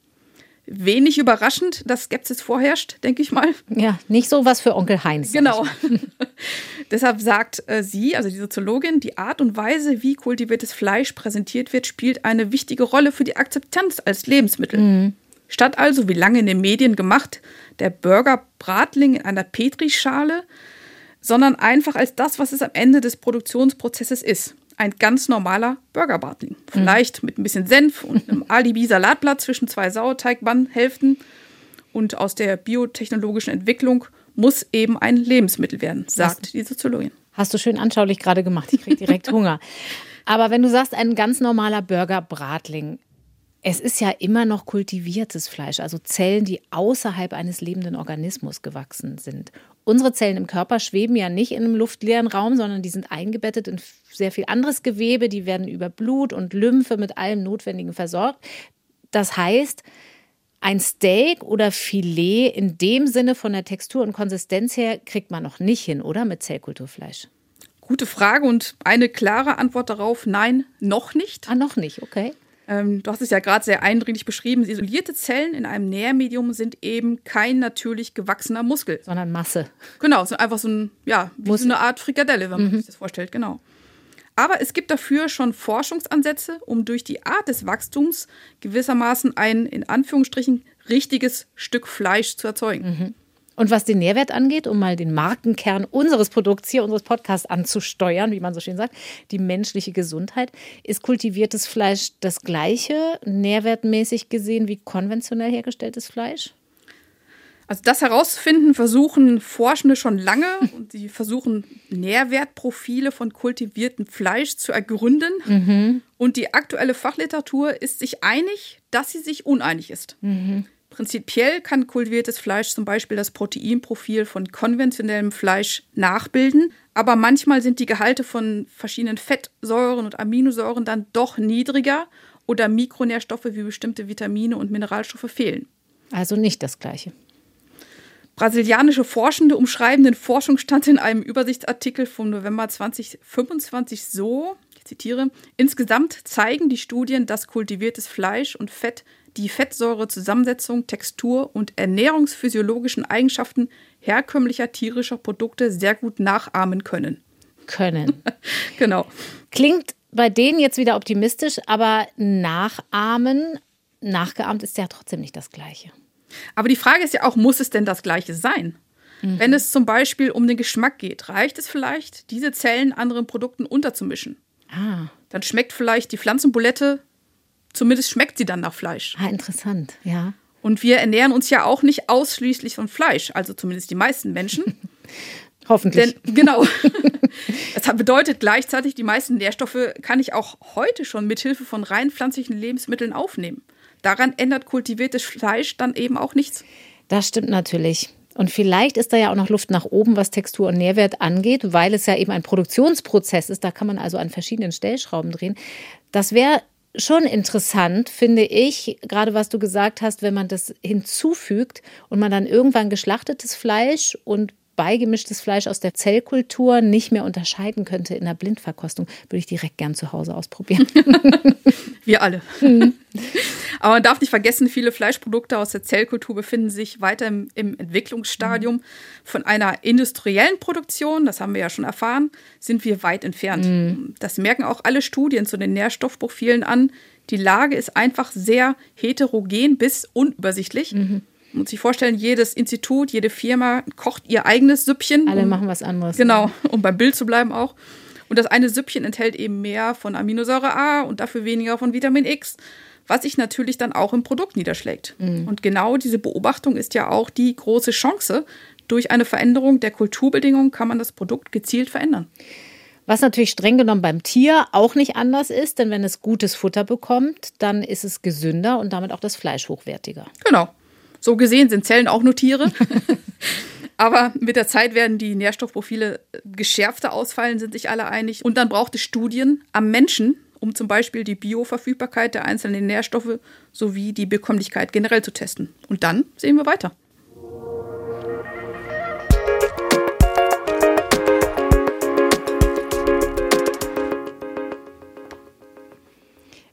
Speaker 3: Wenig überraschend, dass Skepsis vorherrscht, denke ich mal.
Speaker 2: Ja, nicht so was für Onkel Heinz.
Speaker 3: Genau. Deshalb sagt äh, sie, also die Soziologin, die Art und Weise, wie kultiviertes Fleisch präsentiert wird, spielt eine wichtige Rolle für die Akzeptanz als Lebensmittel. Mhm. Statt also, wie lange in den Medien gemacht, der Burger-Bratling in einer Petrischale, sondern einfach als das, was es am Ende des Produktionsprozesses ist. Ein ganz normaler Burger-Bratling. Vielleicht mhm. mit ein bisschen Senf und einem Alibi-Salatblatt zwischen zwei Sauerteigbannhälften. Und aus der biotechnologischen Entwicklung muss eben ein Lebensmittel werden, sagt hast, die Soziologin.
Speaker 2: Hast du schön anschaulich gerade gemacht. Ich kriege direkt Hunger. Aber wenn du sagst, ein ganz normaler Burger-Bratling, es ist ja immer noch kultiviertes Fleisch, also Zellen, die außerhalb eines lebenden Organismus gewachsen sind. Unsere Zellen im Körper schweben ja nicht in einem luftleeren Raum, sondern die sind eingebettet in sehr viel anderes Gewebe. Die werden über Blut und Lymphe mit allem Notwendigen versorgt. Das heißt, ein Steak oder Filet in dem Sinne von der Textur und Konsistenz her kriegt man noch nicht hin, oder? Mit Zellkulturfleisch.
Speaker 3: Gute Frage und eine klare Antwort darauf, nein, noch nicht.
Speaker 2: Ah, noch nicht, okay.
Speaker 3: Ähm, du hast es ja gerade sehr eindringlich beschrieben. Isolierte Zellen in einem Nährmedium sind eben kein natürlich gewachsener Muskel.
Speaker 2: Sondern Masse.
Speaker 3: Genau, so einfach so, ein, ja, wie so eine Art Frikadelle, wenn man mhm. sich das vorstellt, genau. Aber es gibt dafür schon Forschungsansätze, um durch die Art des Wachstums gewissermaßen ein, in Anführungsstrichen, richtiges Stück Fleisch zu erzeugen.
Speaker 2: Mhm. Und was den Nährwert angeht, um mal den Markenkern unseres Produkts hier, unseres Podcasts anzusteuern, wie man so schön sagt, die menschliche Gesundheit, ist kultiviertes Fleisch das gleiche, nährwertmäßig gesehen, wie konventionell hergestelltes Fleisch?
Speaker 3: Also das herauszufinden, versuchen Forschende schon lange und sie versuchen Nährwertprofile von kultiviertem Fleisch zu ergründen. Mhm. Und die aktuelle Fachliteratur ist sich einig, dass sie sich uneinig ist. Mhm. Prinzipiell kann kultiviertes Fleisch zum Beispiel das Proteinprofil von konventionellem Fleisch nachbilden, aber manchmal sind die Gehalte von verschiedenen Fettsäuren und Aminosäuren dann doch niedriger oder Mikronährstoffe wie bestimmte Vitamine und Mineralstoffe fehlen.
Speaker 2: Also nicht das Gleiche.
Speaker 3: Brasilianische Forschende umschreiben den Forschungsstand in einem Übersichtsartikel vom November zwanzig fünfundzwanzig so, ich zitiere, insgesamt zeigen die Studien, dass kultiviertes Fleisch und Fett die Fettsäurezusammensetzung, Textur und ernährungsphysiologischen Eigenschaften herkömmlicher tierischer Produkte sehr gut nachahmen können.
Speaker 2: Können.
Speaker 3: Genau.
Speaker 2: Klingt bei denen jetzt wieder optimistisch, aber nachahmen, nachgeahmt ist ja trotzdem nicht das Gleiche.
Speaker 3: Aber die Frage ist ja auch, muss es denn das Gleiche sein? Mhm. Wenn es zum Beispiel um den Geschmack geht, reicht es vielleicht, diese Zellen anderen Produkten unterzumischen?
Speaker 2: Ah.
Speaker 3: Dann schmeckt vielleicht die Pflanzenbulette, zumindest schmeckt sie dann nach Fleisch.
Speaker 2: Ah, interessant, ja.
Speaker 3: Und wir ernähren uns ja auch nicht ausschließlich von Fleisch, also zumindest die meisten Menschen.
Speaker 2: Hoffentlich.
Speaker 3: Denn, genau. Das bedeutet gleichzeitig, die meisten Nährstoffe kann ich auch heute schon mithilfe von rein pflanzlichen Lebensmitteln aufnehmen. Daran ändert kultiviertes Fleisch dann eben auch nichts.
Speaker 2: Das stimmt natürlich. Und vielleicht ist da ja auch noch Luft nach oben, was Textur und Nährwert angeht, weil es ja eben ein Produktionsprozess ist. Da kann man also an verschiedenen Stellschrauben drehen. Das wäre schon interessant, finde ich, gerade was du gesagt hast, wenn man das hinzufügt und man dann irgendwann geschlachtetes Fleisch und beigemischtes Fleisch aus der Zellkultur nicht mehr unterscheiden könnte in der Blindverkostung, würde ich direkt gern zu Hause ausprobieren.
Speaker 3: Wir alle. Mhm. Aber man darf nicht vergessen, viele Fleischprodukte aus der Zellkultur befinden sich weiter im, im Entwicklungsstadium. Mhm. Von einer industriellen Produktion, das haben wir ja schon erfahren, sind wir weit entfernt. Mhm. Das merken auch alle Studien zu den Nährstoffprofilen an. Die Lage ist einfach sehr heterogen bis unübersichtlich. Mhm. Man muss sich vorstellen, jedes Institut, jede Firma kocht ihr eigenes Süppchen.
Speaker 2: Alle
Speaker 3: um,
Speaker 2: machen was anderes.
Speaker 3: Genau, um beim Bild zu bleiben auch. Und das eine Süppchen enthält eben mehr von Aminosäure A und dafür weniger von Vitamin X, was sich natürlich dann auch im Produkt niederschlägt. Mhm. Und genau diese Beobachtung ist ja auch die große Chance. Durch eine Veränderung der Kulturbedingungen kann man das Produkt gezielt verändern.
Speaker 2: Was natürlich streng genommen beim Tier auch nicht anders ist, denn wenn es gutes Futter bekommt, dann ist es gesünder und damit auch das Fleisch hochwertiger.
Speaker 3: Genau. So gesehen sind Zellen auch nur Tiere. Aber mit der Zeit werden die Nährstoffprofile geschärfter ausfallen, sind sich alle einig. Und dann braucht es Studien am Menschen, um zum Beispiel die Bioverfügbarkeit der einzelnen Nährstoffe sowie die Bekömmlichkeit generell zu testen. Und dann sehen wir weiter.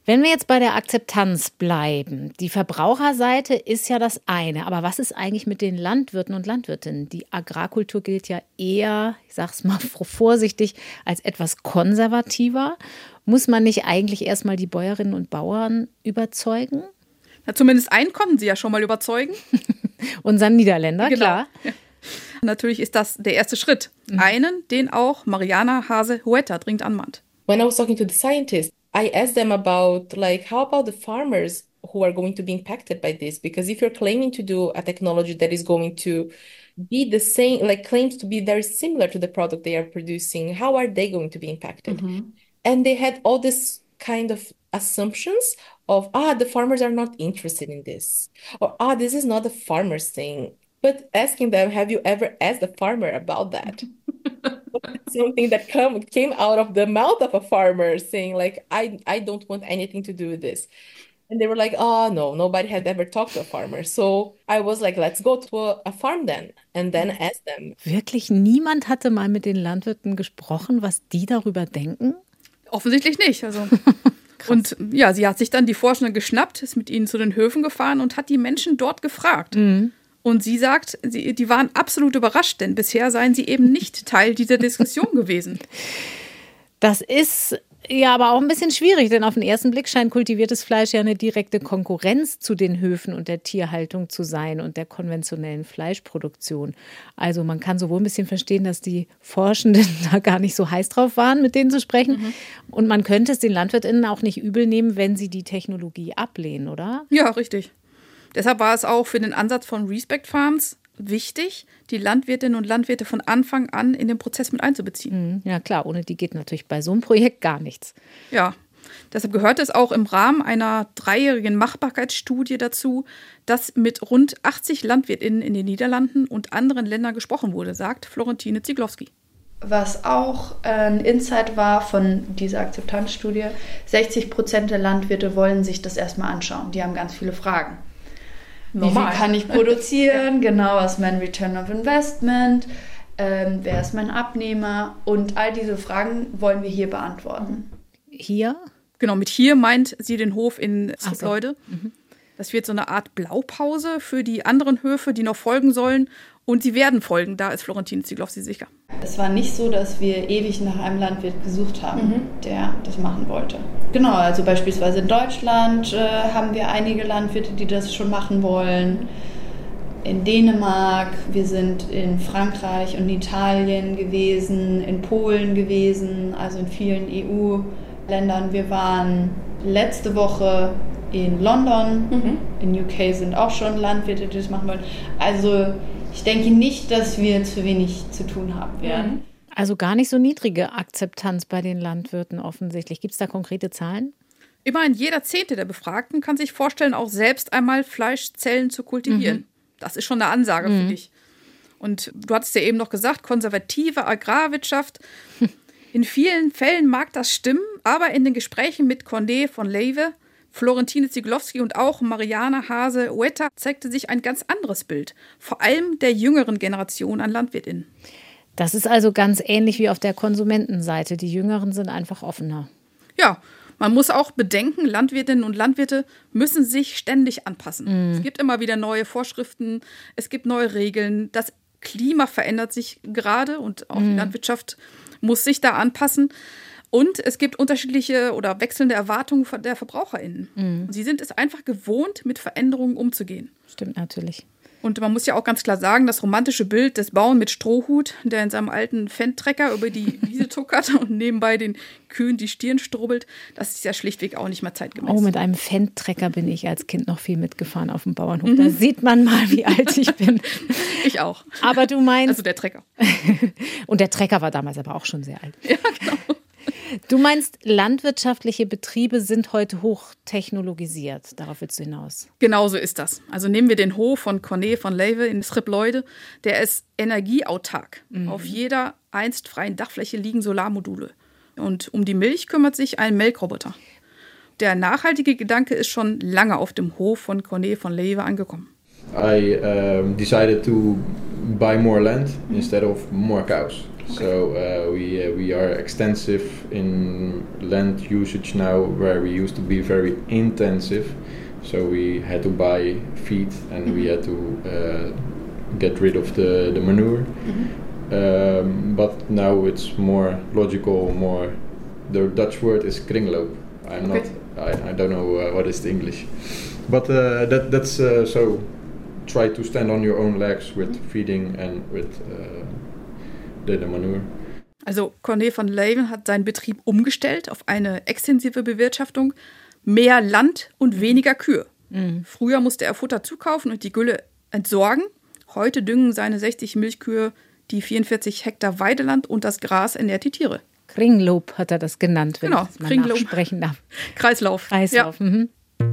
Speaker 2: Wenn wir jetzt bei der Akzeptanz bleiben, die Verbraucherseite ist ja das eine, aber was ist eigentlich mit den Landwirten und Landwirtinnen? Die Agrarkultur gilt ja eher, ich sag's mal vorsichtig, als etwas konservativer. Muss man nicht eigentlich erstmal die Bäuerinnen und Bauern überzeugen?
Speaker 3: Na, zumindest einen konnten sie ja schon mal überzeugen.
Speaker 2: Unseren Niederländer,
Speaker 3: genau.
Speaker 2: Klar.
Speaker 3: Ja. Natürlich ist das der erste Schritt. Mhm. Einen, den auch Mariana Hase-Huerta dringend anmahnt.
Speaker 7: When I was talking to the scientists, I asked them about, like, how about the farmers who are going to be impacted by this? Because if you're claiming to do a technology that is going to be the same, like claims to be very similar to the product they are producing, how are they going to be impacted? Mm-hmm. And they had all this kind of assumptions of, ah, the farmers are not interested in this. Or, ah, this is not a farmer's thing. But asking them, have you ever asked a farmer about that? Something that come, came out of the mouth of a farmer saying like, I, I don't want anything to do with this. And they were like, oh, no, nobody had ever talked to a farmer. So I was like, let's go to a, a farm then and then ask them.
Speaker 2: Wirklich niemand hatte mal mit den Landwirten gesprochen, was die darüber denken?
Speaker 3: Offensichtlich nicht. Also. Und ja, sie hat sich dann die Forschenden geschnappt, ist mit ihnen zu den Höfen gefahren und hat die Menschen dort gefragt. Mhm. Und sie sagt, sie, die waren absolut überrascht, denn bisher seien sie eben nicht Teil dieser Diskussion gewesen.
Speaker 2: Das ist ja aber auch ein bisschen schwierig, denn auf den ersten Blick scheint kultiviertes Fleisch ja eine direkte Konkurrenz zu den Höfen und der Tierhaltung zu sein und der konventionellen Fleischproduktion. Also man kann sowohl ein bisschen verstehen, dass die Forschenden da gar nicht so heiß drauf waren, mit denen zu sprechen. Mhm. Und man könnte es den LandwirtInnen auch nicht übel nehmen, wenn sie die Technologie ablehnen, oder?
Speaker 3: Ja, richtig. Deshalb war es auch für den Ansatz von Respect Farms wichtig, die Landwirtinnen und Landwirte von Anfang an in den Prozess mit einzubeziehen.
Speaker 2: Ja klar, ohne die geht natürlich bei so einem Projekt gar nichts.
Speaker 3: Ja, deshalb gehört es auch im Rahmen einer dreijährigen Machbarkeitsstudie dazu, dass mit rund achtzig LandwirtInnen in den Niederlanden und anderen Ländern gesprochen wurde, sagt Florentine Ziglowski.
Speaker 5: Was auch ein Insight war von dieser Akzeptanzstudie, sechzig Prozent der Landwirte wollen sich das erstmal anschauen. Die haben ganz viele Fragen. Normal. Wie viel kann ich produzieren? Genau, was ist mein Return of Investment? Ähm, wer ist mein Abnehmer? Und all diese Fragen wollen wir hier beantworten.
Speaker 2: Hier?
Speaker 3: Genau, mit hier meint sie den Hof in Sripløyde. So. Mhm. Das wird so eine Art Blaupause für die anderen Höfe, die noch folgen sollen. Und sie werden folgen, da ist Florentine Ziglowski sicher.
Speaker 5: Es war nicht so, dass wir ewig nach einem Landwirt gesucht haben, mhm. der das machen wollte. Genau, also beispielsweise in Deutschland äh, haben wir einige Landwirte, die das schon machen wollen. In Dänemark, wir sind in Frankreich und Italien gewesen, in Polen gewesen, also in vielen E U-Ländern. Wir waren letzte Woche in London, mhm. in U K sind auch schon Landwirte, die das machen wollen. Also ich denke nicht, dass wir zu wenig zu tun haben werden.
Speaker 2: Also gar nicht so niedrige Akzeptanz bei den Landwirten offensichtlich. Gibt es da konkrete Zahlen?
Speaker 3: Immerhin jeder Zehnte der Befragten kann sich vorstellen, auch selbst einmal Fleischzellen zu kultivieren. Mhm. Das ist schon eine Ansage mhm. für dich. Und du hattest ja eben noch gesagt, konservative Agrarwirtschaft. In vielen Fällen mag das stimmen, aber in den Gesprächen mit Corné von Leyve, Florentine Ziglowski und auch Mariana Hase-Huerta zeigte sich ein ganz anderes Bild, vor allem der jüngeren Generation an LandwirtInnen.
Speaker 2: Das ist also ganz ähnlich wie auf der Konsumentenseite. Die Jüngeren sind einfach offener.
Speaker 3: Ja, man muss auch bedenken, Landwirtinnen und Landwirte müssen sich ständig anpassen. Mm. Es gibt immer wieder neue Vorschriften, es gibt neue Regeln. Das Klima verändert sich gerade und auch mm. die Landwirtschaft muss sich da anpassen. Und es gibt unterschiedliche oder wechselnde Erwartungen der VerbraucherInnen. Mhm. Sie sind es einfach gewohnt, mit Veränderungen umzugehen.
Speaker 2: Stimmt natürlich.
Speaker 3: Und man muss ja auch ganz klar sagen, das romantische Bild des Bauern mit Strohhut, der in seinem alten Fendt-Trecker über die Wiese tuckert und nebenbei den Kühen die Stirn strubbelt, das ist ja schlichtweg auch nicht mehr zeitgemäß.
Speaker 2: Oh, mit einem Fendt-Trecker bin ich als Kind noch viel mitgefahren auf dem Bauernhof. Mhm. Da sieht man mal, wie alt ich bin.
Speaker 3: Ich auch.
Speaker 2: Aber du meinst...
Speaker 3: Also der Trecker.
Speaker 2: Und der Trecker war damals aber auch schon sehr alt.
Speaker 3: Ja, genau.
Speaker 2: Du meinst, landwirtschaftliche Betriebe sind heute hochtechnologisiert. Darauf willst du hinaus.
Speaker 3: Genau so ist das. Also nehmen wir den Hof von Corné von Leyve in Sripløyde. Der ist energieautark. Mhm. Auf jeder einst freien Dachfläche liegen Solarmodule. Und um die Milch kümmert sich ein Melkroboter. Der nachhaltige Gedanke ist schon lange auf dem Hof von Corné von Leyve angekommen.
Speaker 1: I um, decided to buy more land instead of more cows. Okay. So uh, we uh, we are extensive in land usage now, where we used to be very intensive. So we had to buy feed and we had to uh, get rid of the, the manure. Mm-hmm. Um, but now it's more logical, more, the Dutch word is kringloop. I'm okay. not, I, I don't know uh, what is the English. But uh, that that's uh, so try to stand on your own legs with feeding and with uh, the, the manure.
Speaker 3: Also Corné van Leeuwen hat seinen Betrieb umgestellt auf eine extensive Bewirtschaftung, mehr Land und weniger Kühe. Mhm. Früher musste er Futter zukaufen und die Gülle entsorgen. Heute düngen seine sechzig Milchkühe die vierundvierzig Hektar Weideland und das Gras ernährt die Tiere.
Speaker 2: Kringloop hat er das genannt, wenn
Speaker 3: genau,
Speaker 2: ich das mal Kringloop. nachsprechen darf.
Speaker 3: Kreislauf.
Speaker 2: Kreislauf, ja. Mhm.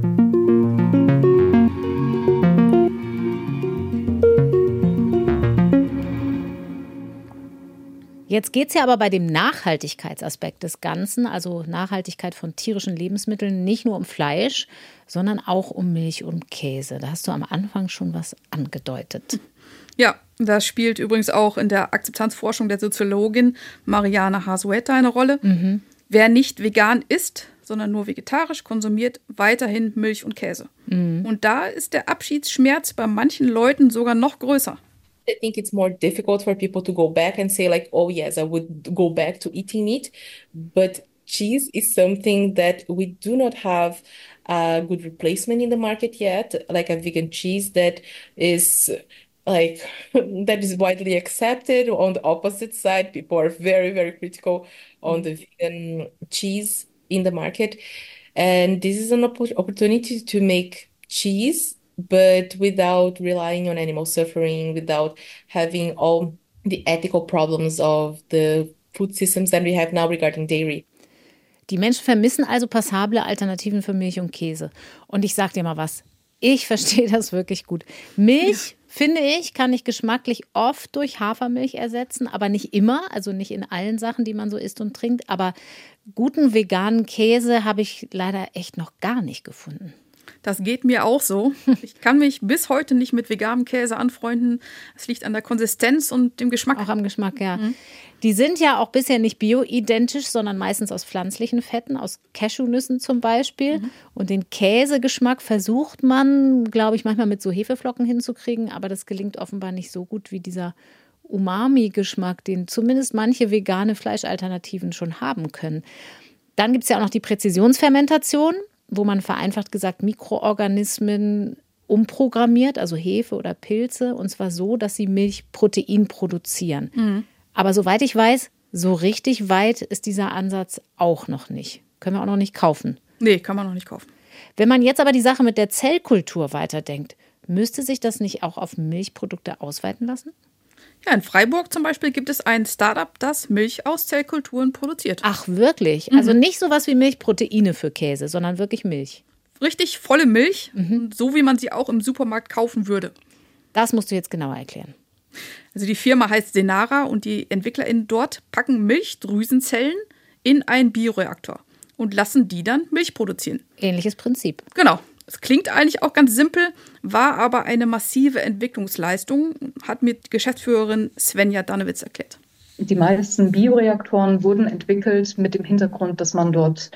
Speaker 2: Jetzt geht es ja aber bei dem Nachhaltigkeitsaspekt des Ganzen, also Nachhaltigkeit von tierischen Lebensmitteln, nicht nur um Fleisch, sondern auch um Milch und Käse. Da hast du am Anfang schon was angedeutet.
Speaker 3: Ja, das spielt übrigens auch in der Akzeptanzforschung der Soziologin Mariana Hazueta eine Rolle. Mhm. Wer nicht vegan isst, sondern nur vegetarisch, konsumiert weiterhin Milch und Käse. Mhm. Und da ist der Abschiedsschmerz bei manchen Leuten sogar noch größer.
Speaker 7: I think it's more difficult for people to go back and say like, oh yes, I would go back to eating meat. But cheese is something that we do not have a good replacement in the market yet, like a vegan cheese that is like, that is widely accepted. On the opposite side, people are very, very critical on the vegan cheese in the market. And this is an opp- opportunity to make cheese, but without relying on animal suffering, without having all the ethical problems of the food systems that we have now regarding dairy.
Speaker 2: Die Menschen vermissen also passable Alternativen für Milch und Käse. Und ich sag dir mal was, ich verstehe das wirklich gut. Milch, finde ich, kann ich geschmacklich oft durch Hafermilch ersetzen, aber nicht immer, also nicht in allen Sachen, die man so isst und trinkt. Aber guten veganen Käse habe ich leider echt noch gar nicht gefunden.
Speaker 3: Das geht mir auch so. Ich kann mich bis heute nicht mit veganem Käse anfreunden. Es liegt an der Konsistenz und dem Geschmack.
Speaker 2: Auch am Geschmack, ja. Mhm. Die sind ja auch bisher nicht bioidentisch, sondern meistens aus pflanzlichen Fetten, aus Cashewnüssen zum Beispiel. Mhm. Und den Käsegeschmack versucht man, glaube ich, manchmal mit so Hefeflocken hinzukriegen. Aber das gelingt offenbar nicht so gut wie dieser Umami-Geschmack, den zumindest manche vegane Fleischalternativen schon haben können. Dann gibt es ja auch noch die Präzisionsfermentation, wo man vereinfacht gesagt Mikroorganismen umprogrammiert, also Hefe oder Pilze, und zwar so, dass sie Milchprotein produzieren. Mhm. Aber soweit ich weiß, so richtig weit ist dieser Ansatz auch noch nicht. Können wir auch noch nicht kaufen.
Speaker 3: Nee, kann man noch nicht kaufen.
Speaker 2: Wenn man jetzt aber die Sache mit der Zellkultur weiterdenkt, müsste sich das nicht auch auf Milchprodukte ausweiten lassen?
Speaker 3: Ja, in Freiburg zum Beispiel gibt es ein Startup, das Milch aus Zellkulturen produziert.
Speaker 2: Ach, wirklich? Mhm. Also nicht sowas wie Milchproteine für Käse, sondern wirklich Milch.
Speaker 3: Richtig volle Milch, mhm. so wie man sie auch im Supermarkt kaufen würde.
Speaker 2: Das musst du jetzt genauer erklären.
Speaker 3: Also die Firma heißt Senara und die EntwicklerInnen dort packen Milchdrüsenzellen in einen Bioreaktor und lassen die dann Milch produzieren.
Speaker 2: Ähnliches Prinzip.
Speaker 3: Genau. Es klingt eigentlich auch ganz simpel, war aber eine massive Entwicklungsleistung, hat mir Geschäftsführerin Svenja Danewitz erklärt.
Speaker 8: Die meisten Bioreaktoren wurden entwickelt mit dem Hintergrund, dass man dort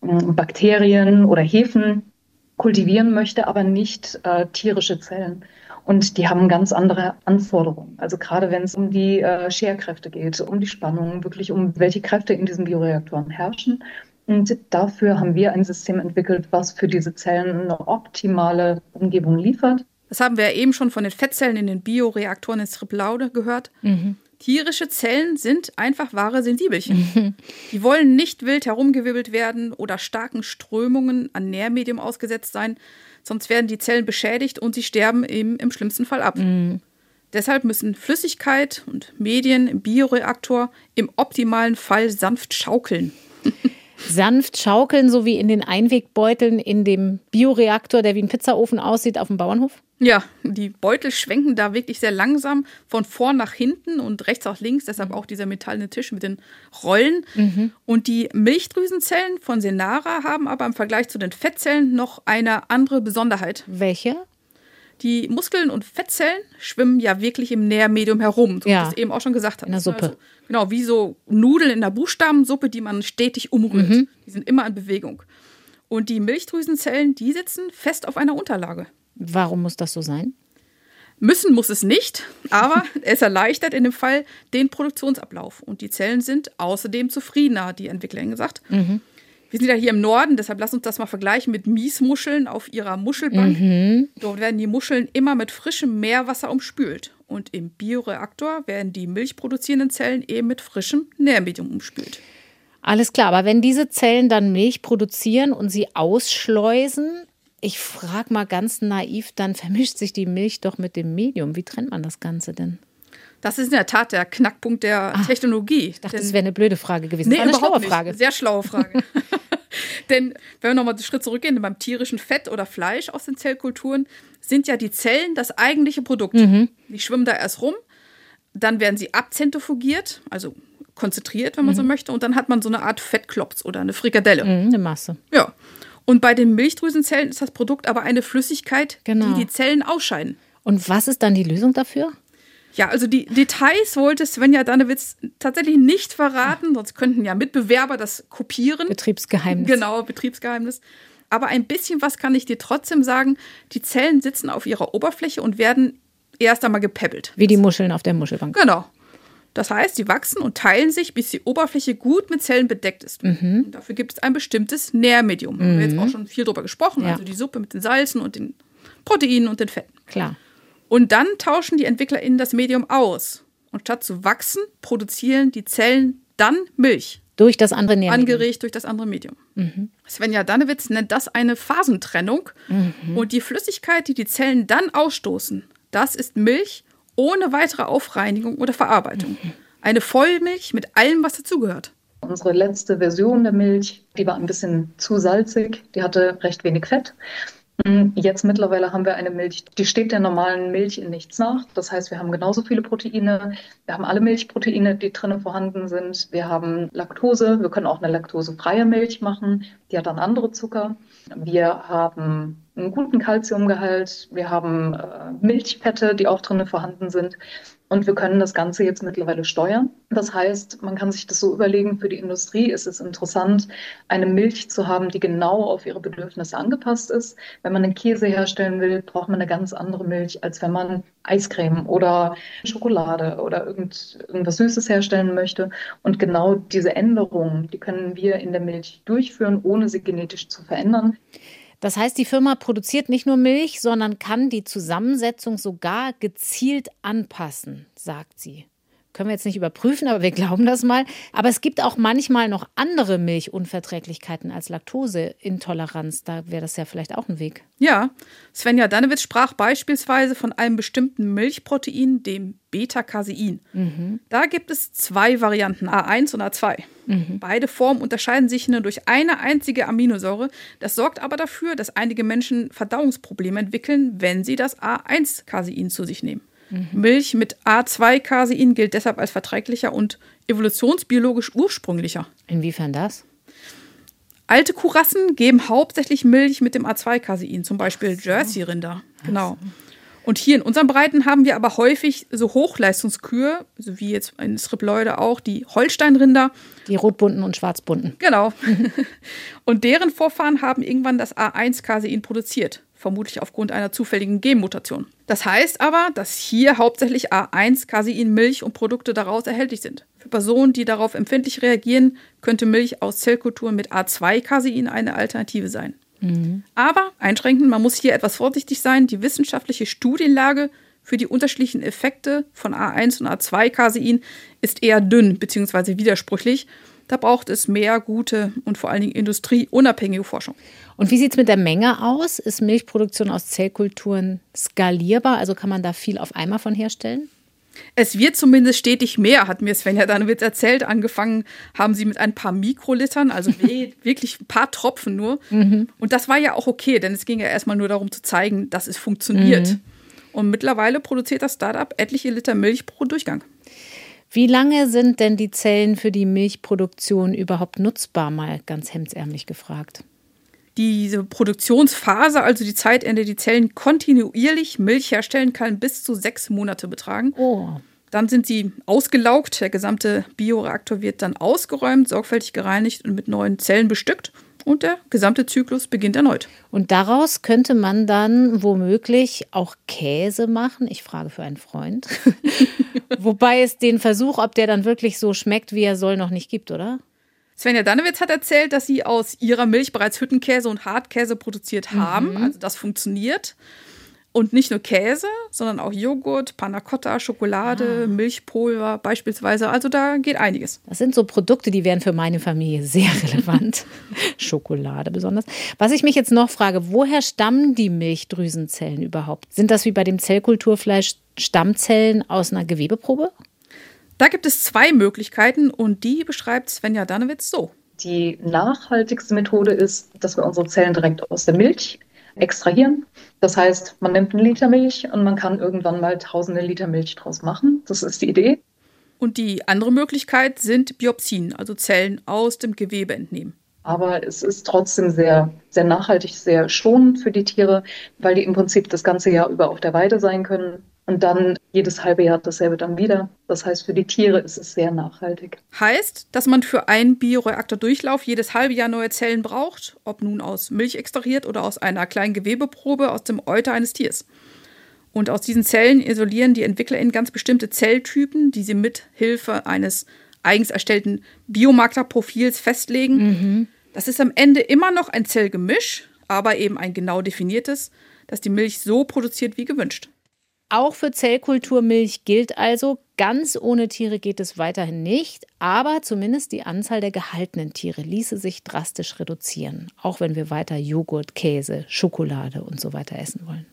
Speaker 8: Bakterien oder Hefen kultivieren möchte, aber nicht äh, tierische Zellen. Und die haben ganz andere Anforderungen. Also gerade wenn es um die äh, Scherkräfte geht, um die Spannung, wirklich um welche Kräfte in diesen Bioreaktoren herrschen. Und dafür haben wir ein System entwickelt, was für diese Zellen eine optimale Umgebung liefert.
Speaker 3: Das haben wir ja eben schon von den Fettzellen in den Bioreaktoren in Striplaude gehört. Mhm. Tierische Zellen sind einfach wahre Sensibelchen. Mhm. Die wollen nicht wild herumgewirbelt werden oder starken Strömungen an Nährmedium ausgesetzt sein, sonst werden die Zellen beschädigt und sie sterben eben im schlimmsten Fall ab. Mhm. Deshalb müssen Flüssigkeit und Medien im Bioreaktor im optimalen Fall sanft schaukeln.
Speaker 2: Sanft schaukeln, so wie in den Einwegbeuteln in dem Bioreaktor, der wie ein Pizzaofen aussieht, auf dem Bauernhof?
Speaker 3: Ja, die Beutel schwenken da wirklich sehr langsam von vorn nach hinten und rechts nach links. Deshalb auch dieser metallene Tisch mit den Rollen. Mhm. Und die Milchdrüsenzellen von Senara haben aber im Vergleich zu den Fettzellen noch eine andere Besonderheit.
Speaker 2: Welche?
Speaker 3: Die Muskeln und Fettzellen schwimmen ja wirklich im Nährmedium herum, so
Speaker 2: ja.
Speaker 3: wie ich es eben auch schon gesagt habe.
Speaker 2: In der Suppe.
Speaker 3: Also, genau, wie so Nudeln in der Buchstabensuppe, die man stetig umrührt. Mhm. Die sind immer in Bewegung. Und die Milchdrüsenzellen, die sitzen fest auf einer Unterlage.
Speaker 2: Warum muss das so sein?
Speaker 3: Müssen muss es nicht, aber es erleichtert in dem Fall den Produktionsablauf. Und die Zellen sind außerdem zufriedener, hat die Entwicklerin gesagt. Mhm. Wir sind ja hier im Norden, deshalb lass uns das mal vergleichen mit Miesmuscheln auf ihrer Muschelbank. Mhm. Dort werden die Muscheln immer mit frischem Meerwasser umspült. Und im Bioreaktor werden die milchproduzierenden Zellen eben mit frischem Nährmedium umspült.
Speaker 2: Alles klar, aber wenn diese Zellen dann Milch produzieren und sie ausschleusen, ich frage mal ganz naiv, dann vermischt sich die Milch doch mit dem Medium. Wie trennt man das Ganze denn?
Speaker 3: Das ist in der Tat der Knackpunkt der ah, Technologie.
Speaker 2: Ich dachte, das wäre eine blöde Frage gewesen.
Speaker 3: Nee,
Speaker 2: das war eine
Speaker 3: überhaupt
Speaker 2: schlaue Frage.
Speaker 3: Nicht. Sehr schlaue Frage. Denn wenn wir nochmal einen Schritt zurückgehen, beim tierischen Fett oder Fleisch aus den Zellkulturen sind ja die Zellen das eigentliche Produkt. Mhm. Die schwimmen da erst rum, dann werden sie abzentrifugiert, also konzentriert, wenn man mhm. so möchte, und dann hat man so eine Art Fettklops oder eine Frikadelle.
Speaker 2: Mhm, eine Masse.
Speaker 3: Ja. Und bei den Milchdrüsenzellen ist das Produkt aber eine Flüssigkeit, genau. die die Zellen ausscheiden.
Speaker 2: Und was ist dann die Lösung dafür?
Speaker 3: Ja, also die Details wollte Svenja Danewitz tatsächlich nicht verraten, sonst könnten ja Mitbewerber das kopieren.
Speaker 2: Betriebsgeheimnis.
Speaker 3: Genau, Betriebsgeheimnis. Aber ein bisschen was kann ich dir trotzdem sagen. Die Zellen sitzen auf ihrer Oberfläche und werden erst einmal gepäppelt.
Speaker 2: Wie die Muscheln auf der Muschelbank.
Speaker 3: Genau. Das heißt, sie wachsen und teilen sich, bis die Oberfläche gut mit Zellen bedeckt ist. Mhm. Und dafür gibt es ein bestimmtes Nährmedium. Mhm. Da haben wir jetzt auch schon viel drüber gesprochen. Ja. Also die Suppe mit den Salzen und den Proteinen und den Fetten.
Speaker 2: Klar.
Speaker 3: Und dann tauschen die EntwicklerInnen das Medium aus. Und statt zu wachsen, produzieren die Zellen dann Milch.
Speaker 2: Durch das andere Nährmedium.
Speaker 3: Angeregt durch das andere Medium. Mhm. Svenja Danewitz nennt das eine Phasentrennung. Mhm. Und die Flüssigkeit, die die Zellen dann ausstoßen, das ist Milch ohne weitere Aufreinigung oder Verarbeitung. Mhm. Eine Vollmilch mit allem, was dazugehört.
Speaker 8: Unsere letzte Version der Milch, die war ein bisschen zu salzig. Die hatte recht wenig Fett. Jetzt mittlerweile haben wir eine Milch, die steht der normalen Milch in nichts nach. Das heißt, wir haben genauso viele Proteine. Wir haben alle Milchproteine, die drinnen vorhanden sind. Wir haben Laktose. Wir können auch eine laktosefreie Milch machen. Die hat dann andere Zucker. Wir haben einen guten Kalziumgehalt. Wir haben äh, Milchfette, die auch drinnen vorhanden sind. Und wir können das Ganze jetzt mittlerweile steuern. Das heißt, man kann sich das so überlegen, für die Industrie ist es interessant, eine Milch zu haben, die genau auf ihre Bedürfnisse angepasst ist. Wenn man einen Käse herstellen will, braucht man eine ganz andere Milch, als wenn man Eiscreme oder Schokolade oder irgend, irgendwas Süßes herstellen möchte. Und genau diese Änderungen, die können wir in der Milch durchführen, ohne sie genetisch zu verändern.
Speaker 2: Das heißt, die Firma produziert nicht nur Milch, sondern kann die Zusammensetzung sogar gezielt anpassen, sagt sie. Können wir jetzt nicht überprüfen, aber wir glauben das mal. Aber es gibt auch manchmal noch andere Milchunverträglichkeiten als Laktoseintoleranz. Da wäre das ja vielleicht auch ein Weg.
Speaker 3: Ja, Svenja Danewitz sprach beispielsweise von einem bestimmten Milchprotein, dem Beta-Casein. Mhm. Da gibt es zwei Varianten, A eins und A zwei. Mhm. Beide Formen unterscheiden sich nur durch eine einzige Aminosäure. Das sorgt aber dafür, dass einige Menschen Verdauungsprobleme entwickeln, wenn sie das A eins Casein zu sich nehmen. Mhm. Milch mit A zwei Casein gilt deshalb als verträglicher und evolutionsbiologisch ursprünglicher.
Speaker 2: Inwiefern das?
Speaker 3: Alte Kuhrassen geben hauptsächlich Milch mit dem A zwei Casein, zum Beispiel so. Jersey-Rinder. Genau. Und hier in unseren Breiten haben wir aber häufig so Hochleistungskühe, so wie jetzt in Striploide auch, die Holstein-Rinder.
Speaker 2: Die rotbunten und schwarzbunten.
Speaker 3: Genau. Und deren Vorfahren haben irgendwann das A eins Casein produziert, vermutlich aufgrund einer zufälligen Genmutation. Das heißt aber, dass hier hauptsächlich A eins Casein Milch und Produkte daraus erhältlich sind. Für Personen, die darauf empfindlich reagieren, könnte Milch aus Zellkulturen mit A zwei Casein eine Alternative sein. Mhm. Aber einschränkend, man muss hier etwas vorsichtig sein. Die wissenschaftliche Studienlage für die unterschiedlichen Effekte von A eins und A zwei Casein ist eher dünn bzw. widersprüchlich. Da braucht es mehr gute und vor allen Dingen industrieunabhängige Forschung.
Speaker 2: Und wie sieht es mit der Menge aus? Ist Milchproduktion aus Zellkulturen skalierbar? Also kann man da viel auf einmal von herstellen?
Speaker 3: Es wird zumindest stetig mehr, hat mir Svenja Danewitz erzählt. Angefangen haben sie mit ein paar Mikrolitern, also wirklich ein paar Tropfen nur. Mhm. Und das war ja auch okay, denn es ging ja erstmal nur darum zu zeigen, dass es funktioniert. Mhm. Und mittlerweile produziert das Startup etliche Liter Milch pro Durchgang.
Speaker 2: Wie lange sind denn die Zellen für die Milchproduktion überhaupt nutzbar, mal ganz hemdsärmlich gefragt?
Speaker 3: Diese Produktionsphase, also die Zeit, in der die Zellen kontinuierlich Milch herstellen, kann bis zu sechs Monate betragen.
Speaker 2: Oh.
Speaker 3: Dann sind sie ausgelaugt. Der gesamte Bioreaktor wird dann ausgeräumt, sorgfältig gereinigt und mit neuen Zellen bestückt. Und der gesamte Zyklus beginnt erneut.
Speaker 2: Und daraus könnte man dann womöglich auch Käse machen. Ich frage für einen Freund. Wobei es den Versuch, ob der dann wirklich so schmeckt, wie er soll, noch nicht gibt, oder?
Speaker 3: Svenja Danewitz hat erzählt, dass sie aus ihrer Milch bereits Hüttenkäse und Hartkäse produziert haben.
Speaker 2: Mhm.
Speaker 3: Also das funktioniert. Und nicht nur Käse, sondern auch Joghurt, Panna Cotta, Schokolade, ah. Milchpulver beispielsweise. Also da geht einiges.
Speaker 2: Das sind so Produkte, die wären für meine Familie sehr relevant. Schokolade besonders. Was ich mich jetzt noch frage, woher stammen die Milchdrüsenzellen überhaupt? Sind das wie bei dem Zellkulturfleisch Stammzellen aus einer Gewebeprobe?
Speaker 3: Da gibt es zwei Möglichkeiten und die beschreibt Svenja Danewitz so.
Speaker 8: Die nachhaltigste Methode ist, dass wir unsere Zellen direkt aus der Milch extrahieren. Das heißt, man nimmt einen Liter Milch und man kann irgendwann mal tausende Liter Milch draus machen. Das ist die Idee.
Speaker 3: Und die andere Möglichkeit sind Biopsien, also Zellen aus dem Gewebe entnehmen.
Speaker 8: Aber es ist trotzdem sehr, sehr nachhaltig, sehr schonend für die Tiere, weil die im Prinzip das ganze Jahr über auf der Weide sein können. Und dann jedes halbe Jahr dasselbe dann wieder. Das heißt, für die Tiere ist es sehr nachhaltig.
Speaker 3: Heißt, dass man für einen Bioreaktordurchlauf jedes halbe Jahr neue Zellen braucht, ob nun aus Milch extrahiert oder aus einer kleinen Gewebeprobe aus dem Euter eines Tiers. Und aus diesen Zellen isolieren die EntwicklerInnen ganz bestimmte Zelltypen, die sie mit Hilfe eines eigens erstellten Biomarkerprofils festlegen. Mhm. Das ist am Ende immer noch ein Zellgemisch, aber eben ein genau definiertes, das die Milch so produziert wie gewünscht.
Speaker 2: Auch für Zellkulturmilch gilt also, ganz ohne Tiere geht es weiterhin nicht, aber zumindest die Anzahl der gehaltenen Tiere ließe sich drastisch reduzieren, auch wenn wir weiter Joghurt, Käse, Schokolade und so weiter essen wollen.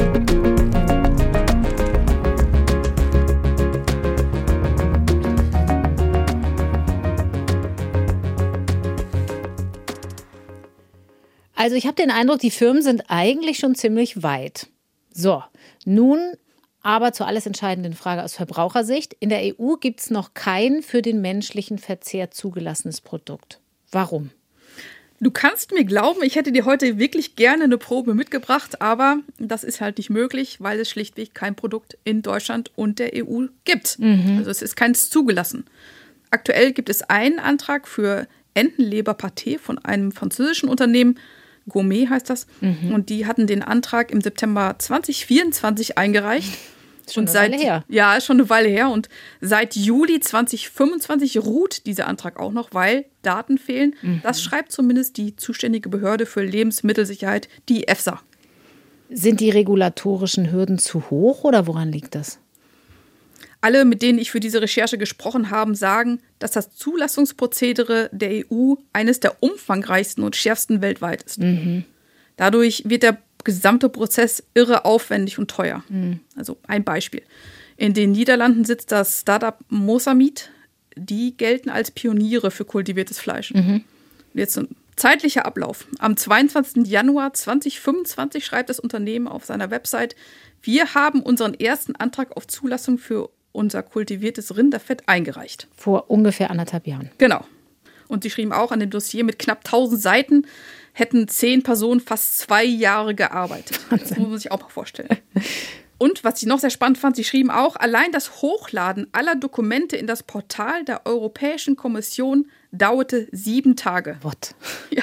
Speaker 2: Also ich habe den Eindruck, die Firmen sind eigentlich schon ziemlich weit. So, nun aber zur alles entscheidenden Frage aus Verbrauchersicht. In der E U gibt es noch kein für den menschlichen Verzehr zugelassenes Produkt. Warum?
Speaker 3: Du kannst mir glauben, ich hätte dir heute wirklich gerne eine Probe mitgebracht, aber das ist halt nicht möglich, weil es schlichtweg kein Produkt in Deutschland und der E U gibt. Mhm. Also es ist keins zugelassen. Aktuell gibt es einen Antrag für Entenleberpaté von einem französischen Unternehmen, Gourmet heißt das. Mhm. Und die hatten den Antrag im September zwanzig vierundzwanzig eingereicht.
Speaker 2: Schon
Speaker 3: und
Speaker 2: eine
Speaker 3: seit,
Speaker 2: Weile her.
Speaker 3: Ja, ist schon eine Weile her. Und seit Juli zwanzig fünfundzwanzig ruht dieser Antrag auch noch, weil Daten fehlen. Mhm. Das schreibt zumindest die zuständige Behörde für Lebensmittelsicherheit, die EFSA.
Speaker 2: Sind die regulatorischen Hürden zu hoch oder woran liegt das?
Speaker 3: Alle, mit denen ich für diese Recherche gesprochen habe, sagen, dass das Zulassungsprozedere der E U eines der umfangreichsten und schärfsten weltweit ist. Mhm. Dadurch wird der gesamte Prozess irre aufwendig und teuer. Mhm. Also ein Beispiel. In den Niederlanden sitzt das Startup Mosamid. Die gelten als Pioniere für kultiviertes Fleisch. Mhm. Jetzt ein zeitlicher Ablauf. Am zweiundzwanzigsten Januar zweitausendfünfundzwanzig schreibt das Unternehmen auf seiner Website: Wir haben unseren ersten Antrag auf Zulassung für unser kultiviertes Rinderfett eingereicht.
Speaker 2: Vor ungefähr anderthalb Jahren.
Speaker 3: Genau. Und sie schrieben auch an dem Dossier mit knapp tausend Seiten, hätten zehn Personen fast zwei Jahre gearbeitet. Das muss man sich auch mal vorstellen. Und was ich noch sehr spannend fand, sie schrieben auch, allein das Hochladen aller Dokumente in das Portal der Europäischen Kommission dauerte sieben Tage.
Speaker 2: What?
Speaker 3: Ja.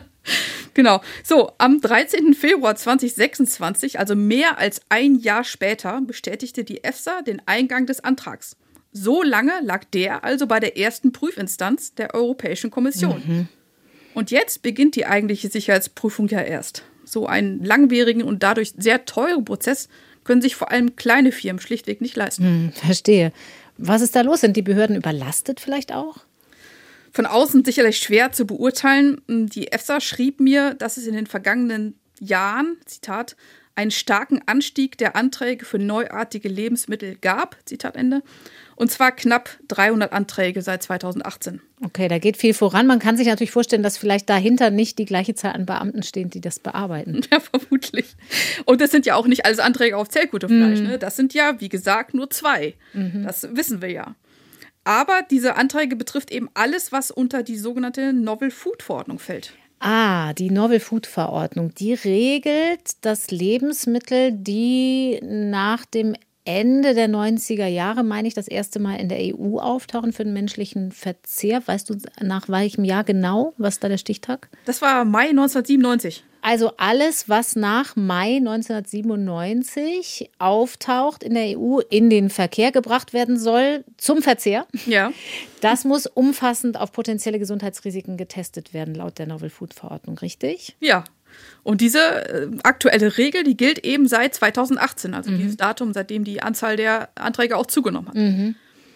Speaker 3: Genau. So, am dreizehnten Februar zweitausendsechsundzwanzig, also mehr als ein Jahr später, bestätigte die EFSA den Eingang des Antrags. So lange lag der also bei der ersten Prüfinstanz der Europäischen Kommission. Mhm. Und jetzt beginnt die eigentliche Sicherheitsprüfung ja erst. So einen langwierigen und dadurch sehr teuren Prozess können sich vor allem kleine Firmen schlichtweg nicht leisten.
Speaker 2: Hm, verstehe. Was ist da los? Sind die Behörden überlastet vielleicht auch?
Speaker 3: Von außen sicherlich schwer zu beurteilen. Die EFSA schrieb mir, dass es in den vergangenen Jahren, Zitat, einen starken Anstieg der Anträge für neuartige Lebensmittel gab, Zitat Ende. Und zwar knapp dreihundert Anträge seit zweitausendachtzehn.
Speaker 2: Okay, da geht viel voran. Man kann sich natürlich vorstellen, dass vielleicht dahinter nicht die gleiche Zahl an Beamten stehen, die das bearbeiten.
Speaker 3: Ja, vermutlich. Und das sind ja auch nicht alles Anträge auf Zellkulturfleisch.
Speaker 2: Mhm.
Speaker 3: Ne? Das sind ja, wie gesagt, nur zwei. Mhm. Das wissen wir ja. Aber diese Anträge betrifft eben alles, was unter die sogenannte Novel Food Verordnung fällt.
Speaker 2: Ah, die Novel Food Verordnung, die regelt, dass Lebensmittel, die nach dem Ende der neunziger Jahre, meine ich, das erste Mal in der E U auftauchen für den menschlichen Verzehr. Weißt du nach welchem Jahr genau, was da der Stichtag?
Speaker 3: Das war Mai neunzehnhundertsiebenundneunzig.
Speaker 2: Also alles, was nach Mai neunzehnhundertsiebenundneunzig auftaucht in der E U, in den Verkehr gebracht werden soll, zum Verzehr.
Speaker 3: Ja.
Speaker 2: Das muss umfassend auf potenzielle Gesundheitsrisiken getestet werden, laut der Novel Food Verordnung, richtig?
Speaker 3: Ja. Und diese äh, aktuelle Regel, die gilt eben seit zweitausendachtzehn, also
Speaker 2: Mhm.
Speaker 3: dieses Datum, seitdem die Anzahl der Anträge auch zugenommen hat.
Speaker 2: Mhm.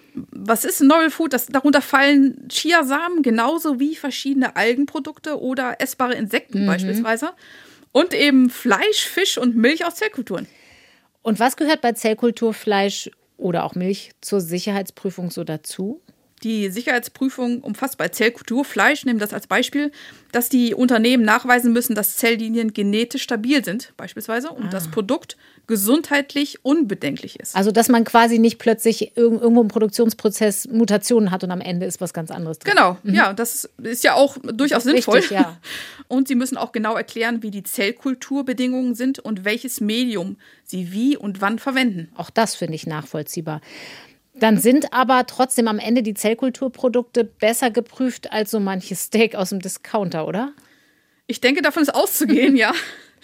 Speaker 3: Was ist Novel Food? Das, darunter fallen Chiasamen genauso wie verschiedene Algenprodukte oder essbare Insekten
Speaker 2: Mhm.
Speaker 3: beispielsweise. Und eben Fleisch, Fisch und Milch aus Zellkulturen.
Speaker 2: Und was gehört bei Zellkulturfleisch oder auch Milch zur Sicherheitsprüfung so dazu?
Speaker 3: Die Sicherheitsprüfung umfasst bei Zellkulturfleisch, nehmen das als Beispiel, dass die Unternehmen nachweisen müssen, dass Zelllinien genetisch stabil sind, beispielsweise, und
Speaker 2: Ah.
Speaker 3: das Produkt gesundheitlich unbedenklich ist.
Speaker 2: Also, dass man quasi nicht plötzlich irg- irgendwo im Produktionsprozess Mutationen hat und am Ende ist was ganz anderes drin.
Speaker 3: Genau, ja, das ist ja auch durchaus
Speaker 2: Das ist
Speaker 3: sinnvoll.
Speaker 2: wichtig, ja.
Speaker 3: Und sie müssen auch genau erklären, wie die Zellkulturbedingungen sind und welches Medium sie wie und wann verwenden.
Speaker 2: Auch das finde ich nachvollziehbar. Dann sind aber trotzdem am Ende die Zellkulturprodukte besser geprüft als so manches Steak aus dem Discounter, oder?
Speaker 3: Ich denke, davon ist auszugehen, ja.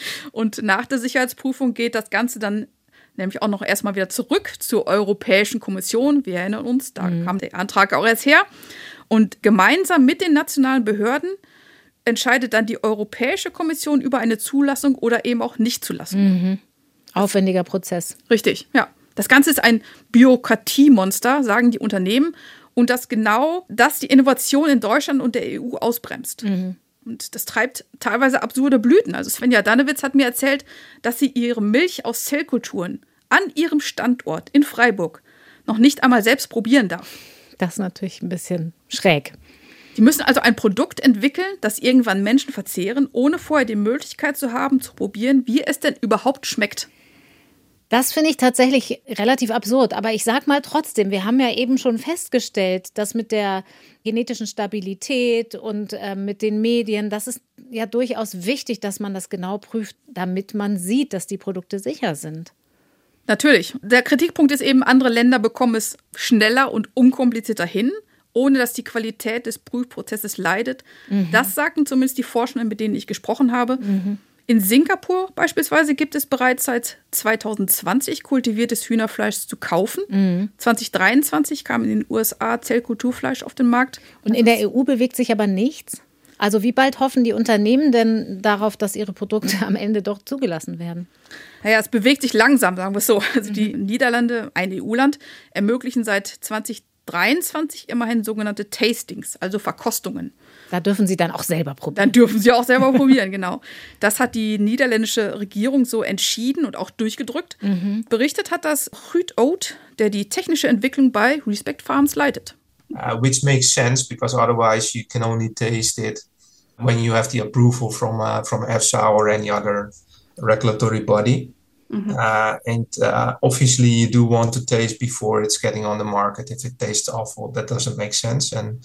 Speaker 3: Und nach der Sicherheitsprüfung geht das Ganze dann nämlich auch noch erstmal wieder zurück zur Europäischen Kommission. Wir erinnern uns, da
Speaker 2: Mhm.
Speaker 3: kam der Antrag auch erst her. Und gemeinsam mit den nationalen Behörden entscheidet dann die Europäische Kommission über eine Zulassung oder eben auch Nichtzulassung.
Speaker 2: Mhm. Aufwendiger Prozess.
Speaker 3: Richtig, ja. Das Ganze ist ein Bürokratiemonster, sagen die Unternehmen. Und das genau das die Innovation in Deutschland und der E U ausbremst.
Speaker 2: Mhm.
Speaker 3: Und das treibt teilweise absurde Blüten. Also Svenja Danewitz hat mir erzählt, dass sie ihre Milch aus Zellkulturen an ihrem Standort in Freiburg noch nicht einmal selbst probieren darf.
Speaker 2: Das ist natürlich ein bisschen schräg.
Speaker 3: Die müssen also ein Produkt entwickeln, das irgendwann Menschen verzehren, ohne vorher die Möglichkeit zu haben, zu probieren, wie es denn überhaupt schmeckt.
Speaker 2: Das finde ich tatsächlich relativ absurd. Aber ich sag mal trotzdem, wir haben ja eben schon festgestellt, dass mit der genetischen Stabilität und äh, mit den Medien, das ist ja durchaus wichtig, dass man das genau prüft, damit man sieht, dass die Produkte sicher sind.
Speaker 3: Natürlich. Der Kritikpunkt ist eben, andere Länder bekommen es schneller und unkomplizierter hin, ohne dass die Qualität des Prüfprozesses leidet.
Speaker 2: Mhm.
Speaker 3: Das sagten zumindest die Forschenden, mit denen ich gesprochen habe.
Speaker 2: Mhm.
Speaker 3: In Singapur beispielsweise gibt es bereits seit zweitausendzwanzig kultiviertes Hühnerfleisch zu kaufen.
Speaker 2: Mhm.
Speaker 3: zwanzig dreiundzwanzig kam in den U S A Zellkulturfleisch auf den Markt.
Speaker 2: Und in der E U bewegt sich aber nichts? Also wie bald hoffen die Unternehmen denn darauf, dass ihre Produkte am Ende doch zugelassen werden?
Speaker 3: Naja, es bewegt sich langsam, sagen wir es so. Also die Niederlande, ein E U-Land, ermöglichen seit zwanzig dreiundzwanzig immerhin sogenannte Tastings, also Verkostungen.
Speaker 2: Da dürfen Sie dann auch selber probieren.
Speaker 3: Dann dürfen Sie auch selber probieren, genau. Das hat die niederländische Regierung so entschieden und auch durchgedrückt.
Speaker 2: Mhm.
Speaker 3: Berichtet hat das Ruud Oud, der die technische Entwicklung bei Respect Farms leitet.
Speaker 9: Uh, which makes sense because otherwise you can only taste it when you have the approval from uh, from EFSA or any other regulatory body. Mm-hmm. Uh, and uh, obviously you do want to taste before it's getting on the market. If it tastes awful, that doesn't make sense. And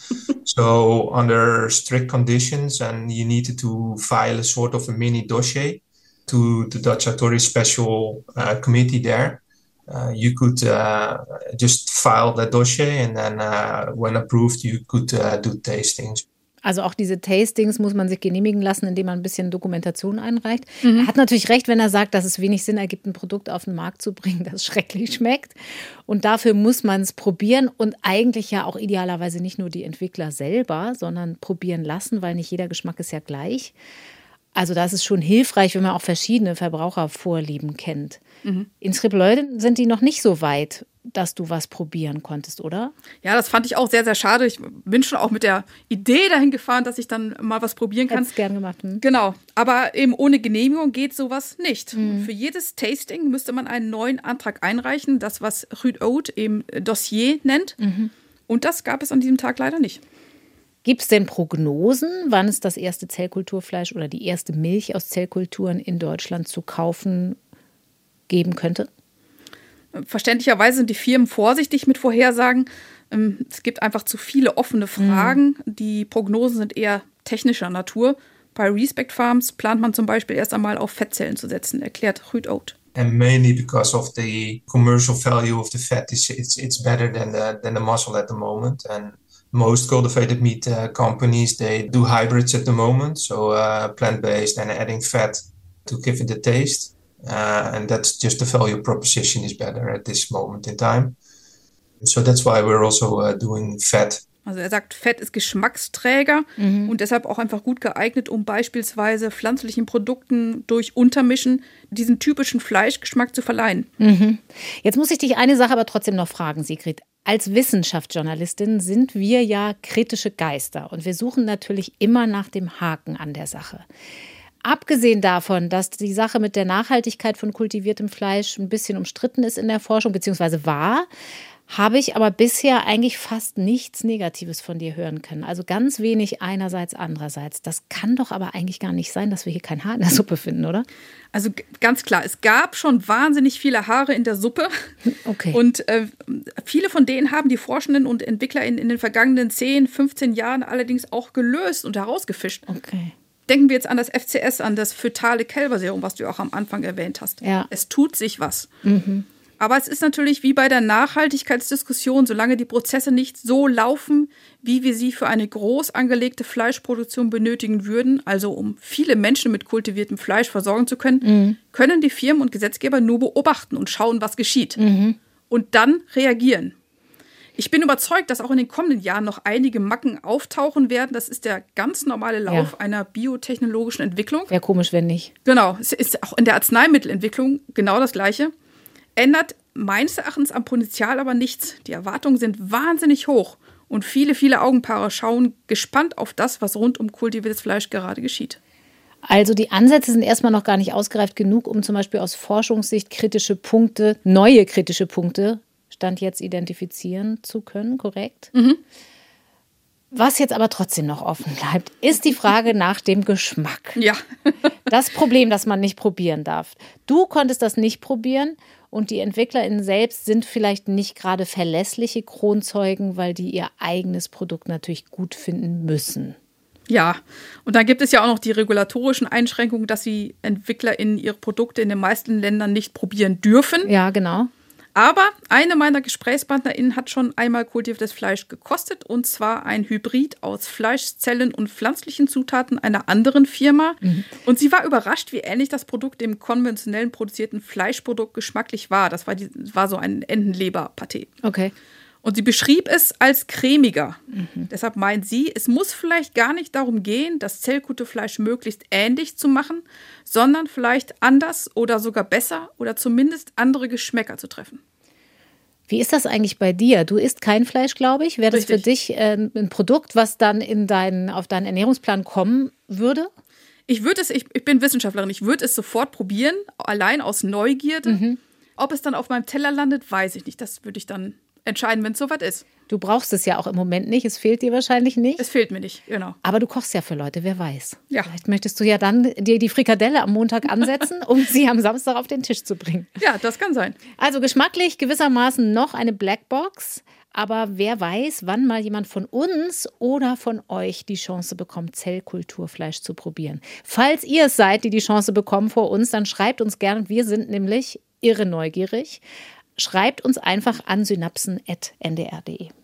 Speaker 9: so under strict conditions, and you needed to file a sort of a mini dossier to the Dutch Authority Special uh, Committee there. Uh, you could uh, just file that dossier and then uh, when approved you could uh, do tastings.
Speaker 2: Also auch diese Tastings muss man sich genehmigen lassen, indem man ein bisschen Dokumentation einreicht. Mhm. Er hat natürlich recht, wenn er sagt, dass es wenig Sinn ergibt, ein Produkt auf den Markt zu bringen, das schrecklich schmeckt. Und dafür muss man es probieren und eigentlich ja auch idealerweise nicht nur die Entwickler selber, sondern probieren lassen, weil nicht jeder Geschmack ist ja gleich. Also da ist es schon hilfreich, wenn man auch verschiedene Verbrauchervorlieben kennt. Mhm. In Tripleuden sind die noch nicht so weit, dass du was probieren konntest, oder?
Speaker 3: Ja, das fand ich auch sehr, sehr schade. Ich bin schon auch mit der Idee dahin gefahren, dass ich dann mal was probieren kann.
Speaker 2: Hättest gern gemacht. Hm?
Speaker 3: Genau, aber eben ohne Genehmigung geht sowas nicht. Mhm. Für jedes Tasting müsste man einen neuen Antrag einreichen, das was Ruud Oud eben Dossier nennt. Mhm. Und das gab es an diesem Tag leider nicht.
Speaker 2: Gibt es denn Prognosen, wann es das erste Zellkulturfleisch oder die erste Milch aus Zellkulturen in Deutschland zu kaufen geben könnte?
Speaker 3: Verständlicherweise sind die Firmen vorsichtig mit Vorhersagen. Es gibt einfach zu viele offene Fragen. Mhm. Die Prognosen sind eher technischer Natur. Bei Respect Farms plant man zum Beispiel erst einmal auf Fettzellen zu setzen, erklärt Ruud Oud.
Speaker 9: And mainly because of the commercial value of the fat, is it's it's better than the than the muscle at the moment. And most cultivated meat uh, companies, they do hybrids at the moment, so uh, plant-based and adding fat to give it the taste. Uh, and that's just the value proposition is better at this moment in time. So that's why we're also uh, doing fat.
Speaker 3: Also er sagt, Fett ist Geschmacksträger mhm. und deshalb auch einfach gut geeignet, um beispielsweise pflanzlichen Produkten durch Untermischen diesen typischen Fleischgeschmack zu verleihen.
Speaker 2: Mhm. Jetzt muss ich dich eine Sache aber trotzdem noch fragen, Sigrid. Als Wissenschaftsjournalistin sind wir ja kritische Geister und wir suchen natürlich immer nach dem Haken an der Sache. Abgesehen davon, dass die Sache mit der Nachhaltigkeit von kultiviertem Fleisch ein bisschen umstritten ist in der Forschung, beziehungsweise war, habe ich aber bisher eigentlich fast nichts Negatives von dir hören können. Also ganz wenig einerseits, andererseits. Das kann doch aber eigentlich gar nicht sein, dass wir hier kein Haar in der Suppe finden, oder?
Speaker 3: Also ganz klar, es gab schon wahnsinnig viele Haare in der Suppe.
Speaker 2: Okay.
Speaker 3: Und äh, viele von denen haben die Forschenden und Entwickler in, in den vergangenen zehn, fünfzehn Jahren allerdings auch gelöst und herausgefischt.
Speaker 2: Okay.
Speaker 3: Denken wir jetzt an das F C S, an das fötale Kälberserum, was du auch am Anfang erwähnt hast.
Speaker 2: Ja.
Speaker 3: Es tut sich was.
Speaker 2: Mhm.
Speaker 3: Aber es ist natürlich wie bei der Nachhaltigkeitsdiskussion, solange die Prozesse nicht so laufen, wie wir sie für eine groß angelegte Fleischproduktion benötigen würden, also um viele Menschen mit kultiviertem Fleisch versorgen zu können, mhm. können die Firmen und Gesetzgeber nur beobachten und schauen, was geschieht.
Speaker 2: Mhm.
Speaker 3: Und dann reagieren. Ich bin überzeugt, dass auch in den kommenden Jahren noch einige Macken auftauchen werden. Das ist der ganz normale Lauf ja. einer biotechnologischen Entwicklung.
Speaker 2: Wäre komisch, wenn nicht.
Speaker 3: Genau, es ist auch in der Arzneimittelentwicklung genau das Gleiche. Ändert meines Erachtens am Potenzial aber nichts. Die Erwartungen sind wahnsinnig hoch und viele, viele Augenpaare schauen gespannt auf das, was rund um kultiviertes Fleisch gerade geschieht.
Speaker 2: Also die Ansätze sind erstmal noch gar nicht ausgereift genug, um zum Beispiel aus Forschungssicht kritische Punkte, neue kritische Punkte, Stand jetzt identifizieren zu können, korrekt?
Speaker 3: Mhm.
Speaker 2: Was jetzt aber trotzdem noch offen bleibt, ist die Frage nach dem Geschmack.
Speaker 3: Ja.
Speaker 2: Das Problem, das man nicht probieren darf. Du konntest das nicht probieren und die EntwicklerInnen selbst sind vielleicht nicht gerade verlässliche Kronzeugen, weil die ihr eigenes Produkt natürlich gut finden müssen.
Speaker 3: Ja, und dann gibt es ja auch noch die regulatorischen Einschränkungen, dass die EntwicklerInnen ihre Produkte in den meisten Ländern nicht probieren dürfen.
Speaker 2: Ja, genau.
Speaker 3: Aber eine meiner GesprächspartnerInnen hat schon einmal kultiviertes Fleisch gekostet, und zwar ein Hybrid aus Fleischzellen und pflanzlichen Zutaten einer anderen Firma. Mhm. Und sie war überrascht, wie ähnlich das Produkt dem konventionellen produzierten Fleischprodukt geschmacklich war. Das war, die, war so ein Entenleberpaté.
Speaker 2: Okay.
Speaker 3: Und sie beschrieb es als cremiger.
Speaker 2: Mhm.
Speaker 3: Deshalb meint sie, es muss vielleicht gar nicht darum gehen, das Zellkulturfleisch möglichst ähnlich zu machen, sondern vielleicht anders oder sogar besser oder zumindest andere Geschmäcker zu treffen.
Speaker 2: Wie ist das eigentlich bei dir? Du isst kein Fleisch, glaube ich. Wäre das
Speaker 3: Richtig.
Speaker 2: für dich äh, ein Produkt, was dann in deinen, auf deinen Ernährungsplan kommen würde?
Speaker 3: Ich würde es, ich, ich bin Wissenschaftlerin, ich würde es sofort probieren, allein aus Neugierde.
Speaker 2: Mhm.
Speaker 3: Ob es dann auf meinem Teller landet, weiß ich nicht. Das würde ich dann entscheiden, wenn es soweit ist.
Speaker 2: Du brauchst es ja auch im Moment nicht. Es fehlt dir wahrscheinlich nicht.
Speaker 3: Es fehlt mir nicht, genau.
Speaker 2: Aber du kochst ja für Leute, wer weiß.
Speaker 3: Ja.
Speaker 2: Vielleicht möchtest du ja dann dir die Frikadelle am Montag ansetzen, um sie am Samstag auf den Tisch zu bringen.
Speaker 3: Ja, das kann sein.
Speaker 2: Also geschmacklich gewissermaßen noch eine Blackbox. Aber wer weiß, wann mal jemand von uns oder von euch die Chance bekommt, Zellkulturfleisch zu probieren. Falls ihr es seid, die die Chance bekommen vor uns, dann schreibt uns gerne. Wir sind nämlich irre neugierig. Schreibt uns einfach an synapsen at n d r punkt d e.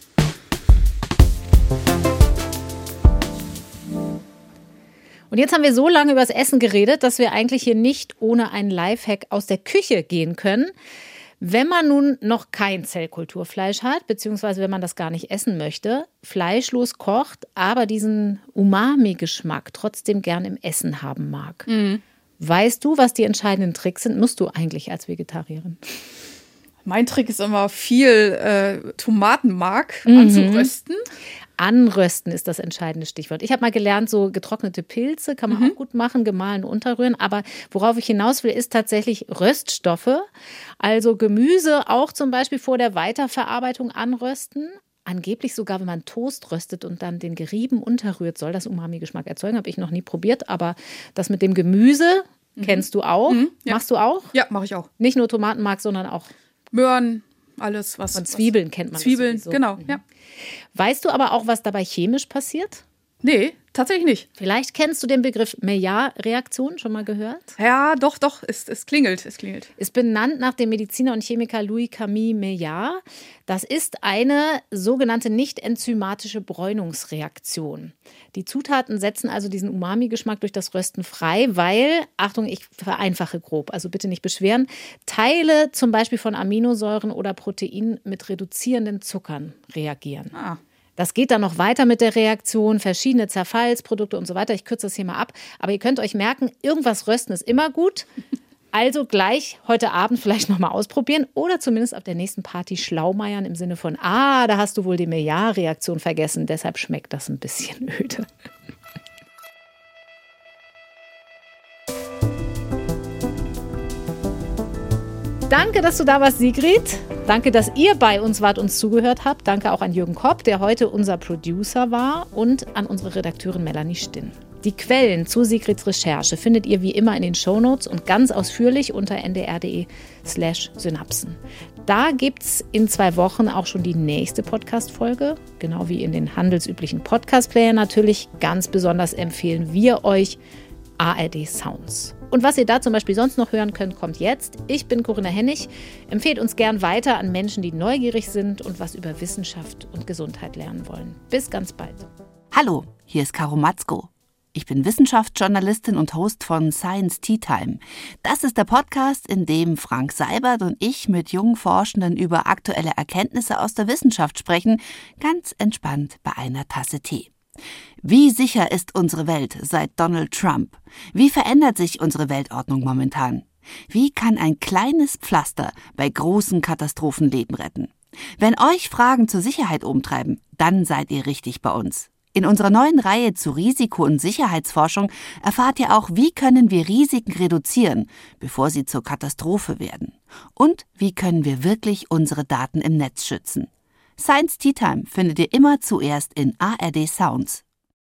Speaker 2: Und jetzt haben wir so lange über das Essen geredet, dass wir eigentlich hier nicht ohne einen Lifehack aus der Küche gehen können. Wenn man nun noch kein Zellkulturfleisch hat, beziehungsweise wenn man das gar nicht essen möchte, fleischlos kocht, aber diesen Umami-Geschmack trotzdem gern im Essen haben mag.
Speaker 3: Mhm.
Speaker 2: Weißt du, was die entscheidenden Tricks sind? Musst du eigentlich als Vegetarierin?
Speaker 3: Mein Trick ist immer viel äh, Tomatenmark
Speaker 2: Mhm.
Speaker 3: anzurösten.
Speaker 2: Anrösten ist das entscheidende Stichwort. Ich habe mal gelernt, so getrocknete Pilze kann man
Speaker 3: Mhm.
Speaker 2: auch gut machen, gemahlen, unterrühren. Aber worauf ich hinaus will, ist tatsächlich Röststoffe. Also Gemüse auch zum Beispiel vor der Weiterverarbeitung anrösten. Angeblich sogar, wenn man Toast röstet und dann den gerieben unterrührt, soll das Umami-Geschmack erzeugen. Habe ich noch nie probiert. Aber das mit dem Gemüse
Speaker 3: Mhm.
Speaker 2: kennst du auch.
Speaker 3: Mhm, ja.
Speaker 2: Machst du auch?
Speaker 3: Ja, mache ich auch.
Speaker 2: Nicht nur Tomatenmark, sondern auch
Speaker 3: Möhren, alles was.
Speaker 2: von Zwiebeln kennt man das
Speaker 3: Zwiebeln,
Speaker 2: sowieso.
Speaker 3: genau,
Speaker 2: Mhm.
Speaker 3: ja.
Speaker 2: Weißt du aber auch, was dabei chemisch passiert?
Speaker 3: Nee, tatsächlich nicht.
Speaker 2: Vielleicht kennst du den Begriff Maillard-Reaktion, schon mal gehört?
Speaker 3: Ja, doch, doch, es, es klingelt, es klingelt.
Speaker 2: Ist benannt nach dem Mediziner und Chemiker Louis-Camille Maillard. Das ist eine sogenannte nicht-enzymatische Bräunungsreaktion. Die Zutaten setzen also diesen Umami-Geschmack durch das Rösten frei, weil, Achtung, ich vereinfache grob, also bitte nicht beschweren, Teile zum Beispiel von Aminosäuren oder Proteinen mit reduzierenden Zuckern reagieren.
Speaker 3: Ah.
Speaker 2: Das geht dann noch weiter mit der Reaktion, verschiedene Zerfallsprodukte und so weiter. Ich kürze das hier mal ab. Aber ihr könnt euch merken, irgendwas rösten ist immer gut. Also gleich heute Abend vielleicht nochmal ausprobieren oder zumindest auf der nächsten Party schlaumeiern im Sinne von, ah, da hast du wohl die Maillard-Reaktion vergessen, deshalb schmeckt das ein bisschen öde. Danke, dass du da warst, Sigrid. Danke, dass ihr bei uns wart, uns zugehört habt. Danke auch an Jürgen Kopp, der heute unser Producer war, und an unsere Redakteurin Melanie Stinn. Die Quellen zu Sigrids Recherche findet ihr wie immer in den Shownotes und ganz ausführlich unter ndr.de slash synapsen. Da gibt's in zwei Wochen auch schon die nächste Podcast-Folge, genau wie in den handelsüblichen Podcast-Playern natürlich. Ganz besonders empfehlen wir euch A R D Sounds. Und was ihr da zum Beispiel sonst noch hören könnt, kommt jetzt. Ich bin Corinna Hennig. Empfehlt uns gern weiter an Menschen, die neugierig sind und was über Wissenschaft und Gesundheit lernen wollen. Bis ganz bald.
Speaker 10: Hallo, hier ist Caro Matzko. Ich bin Wissenschaftsjournalistin und Host von Science Tea Time. Das ist der Podcast, in dem Frank Seibert und ich mit jungen Forschenden über aktuelle Erkenntnisse aus der Wissenschaft sprechen, ganz entspannt bei einer Tasse Tee. Wie sicher ist unsere Welt seit Donald Trump? Wie verändert sich unsere Weltordnung momentan? Wie kann ein kleines Pflaster bei großen Katastrophen Leben retten? Wenn euch Fragen zur Sicherheit umtreiben, dann seid ihr richtig bei uns. In unserer neuen Reihe zu Risiko- und Sicherheitsforschung erfahrt ihr auch, wie können wir Risiken reduzieren, bevor sie zur Katastrophe werden? Und wie können wir wirklich unsere Daten im Netz schützen? Science Tea Time findet ihr immer zuerst in A R D Sounds.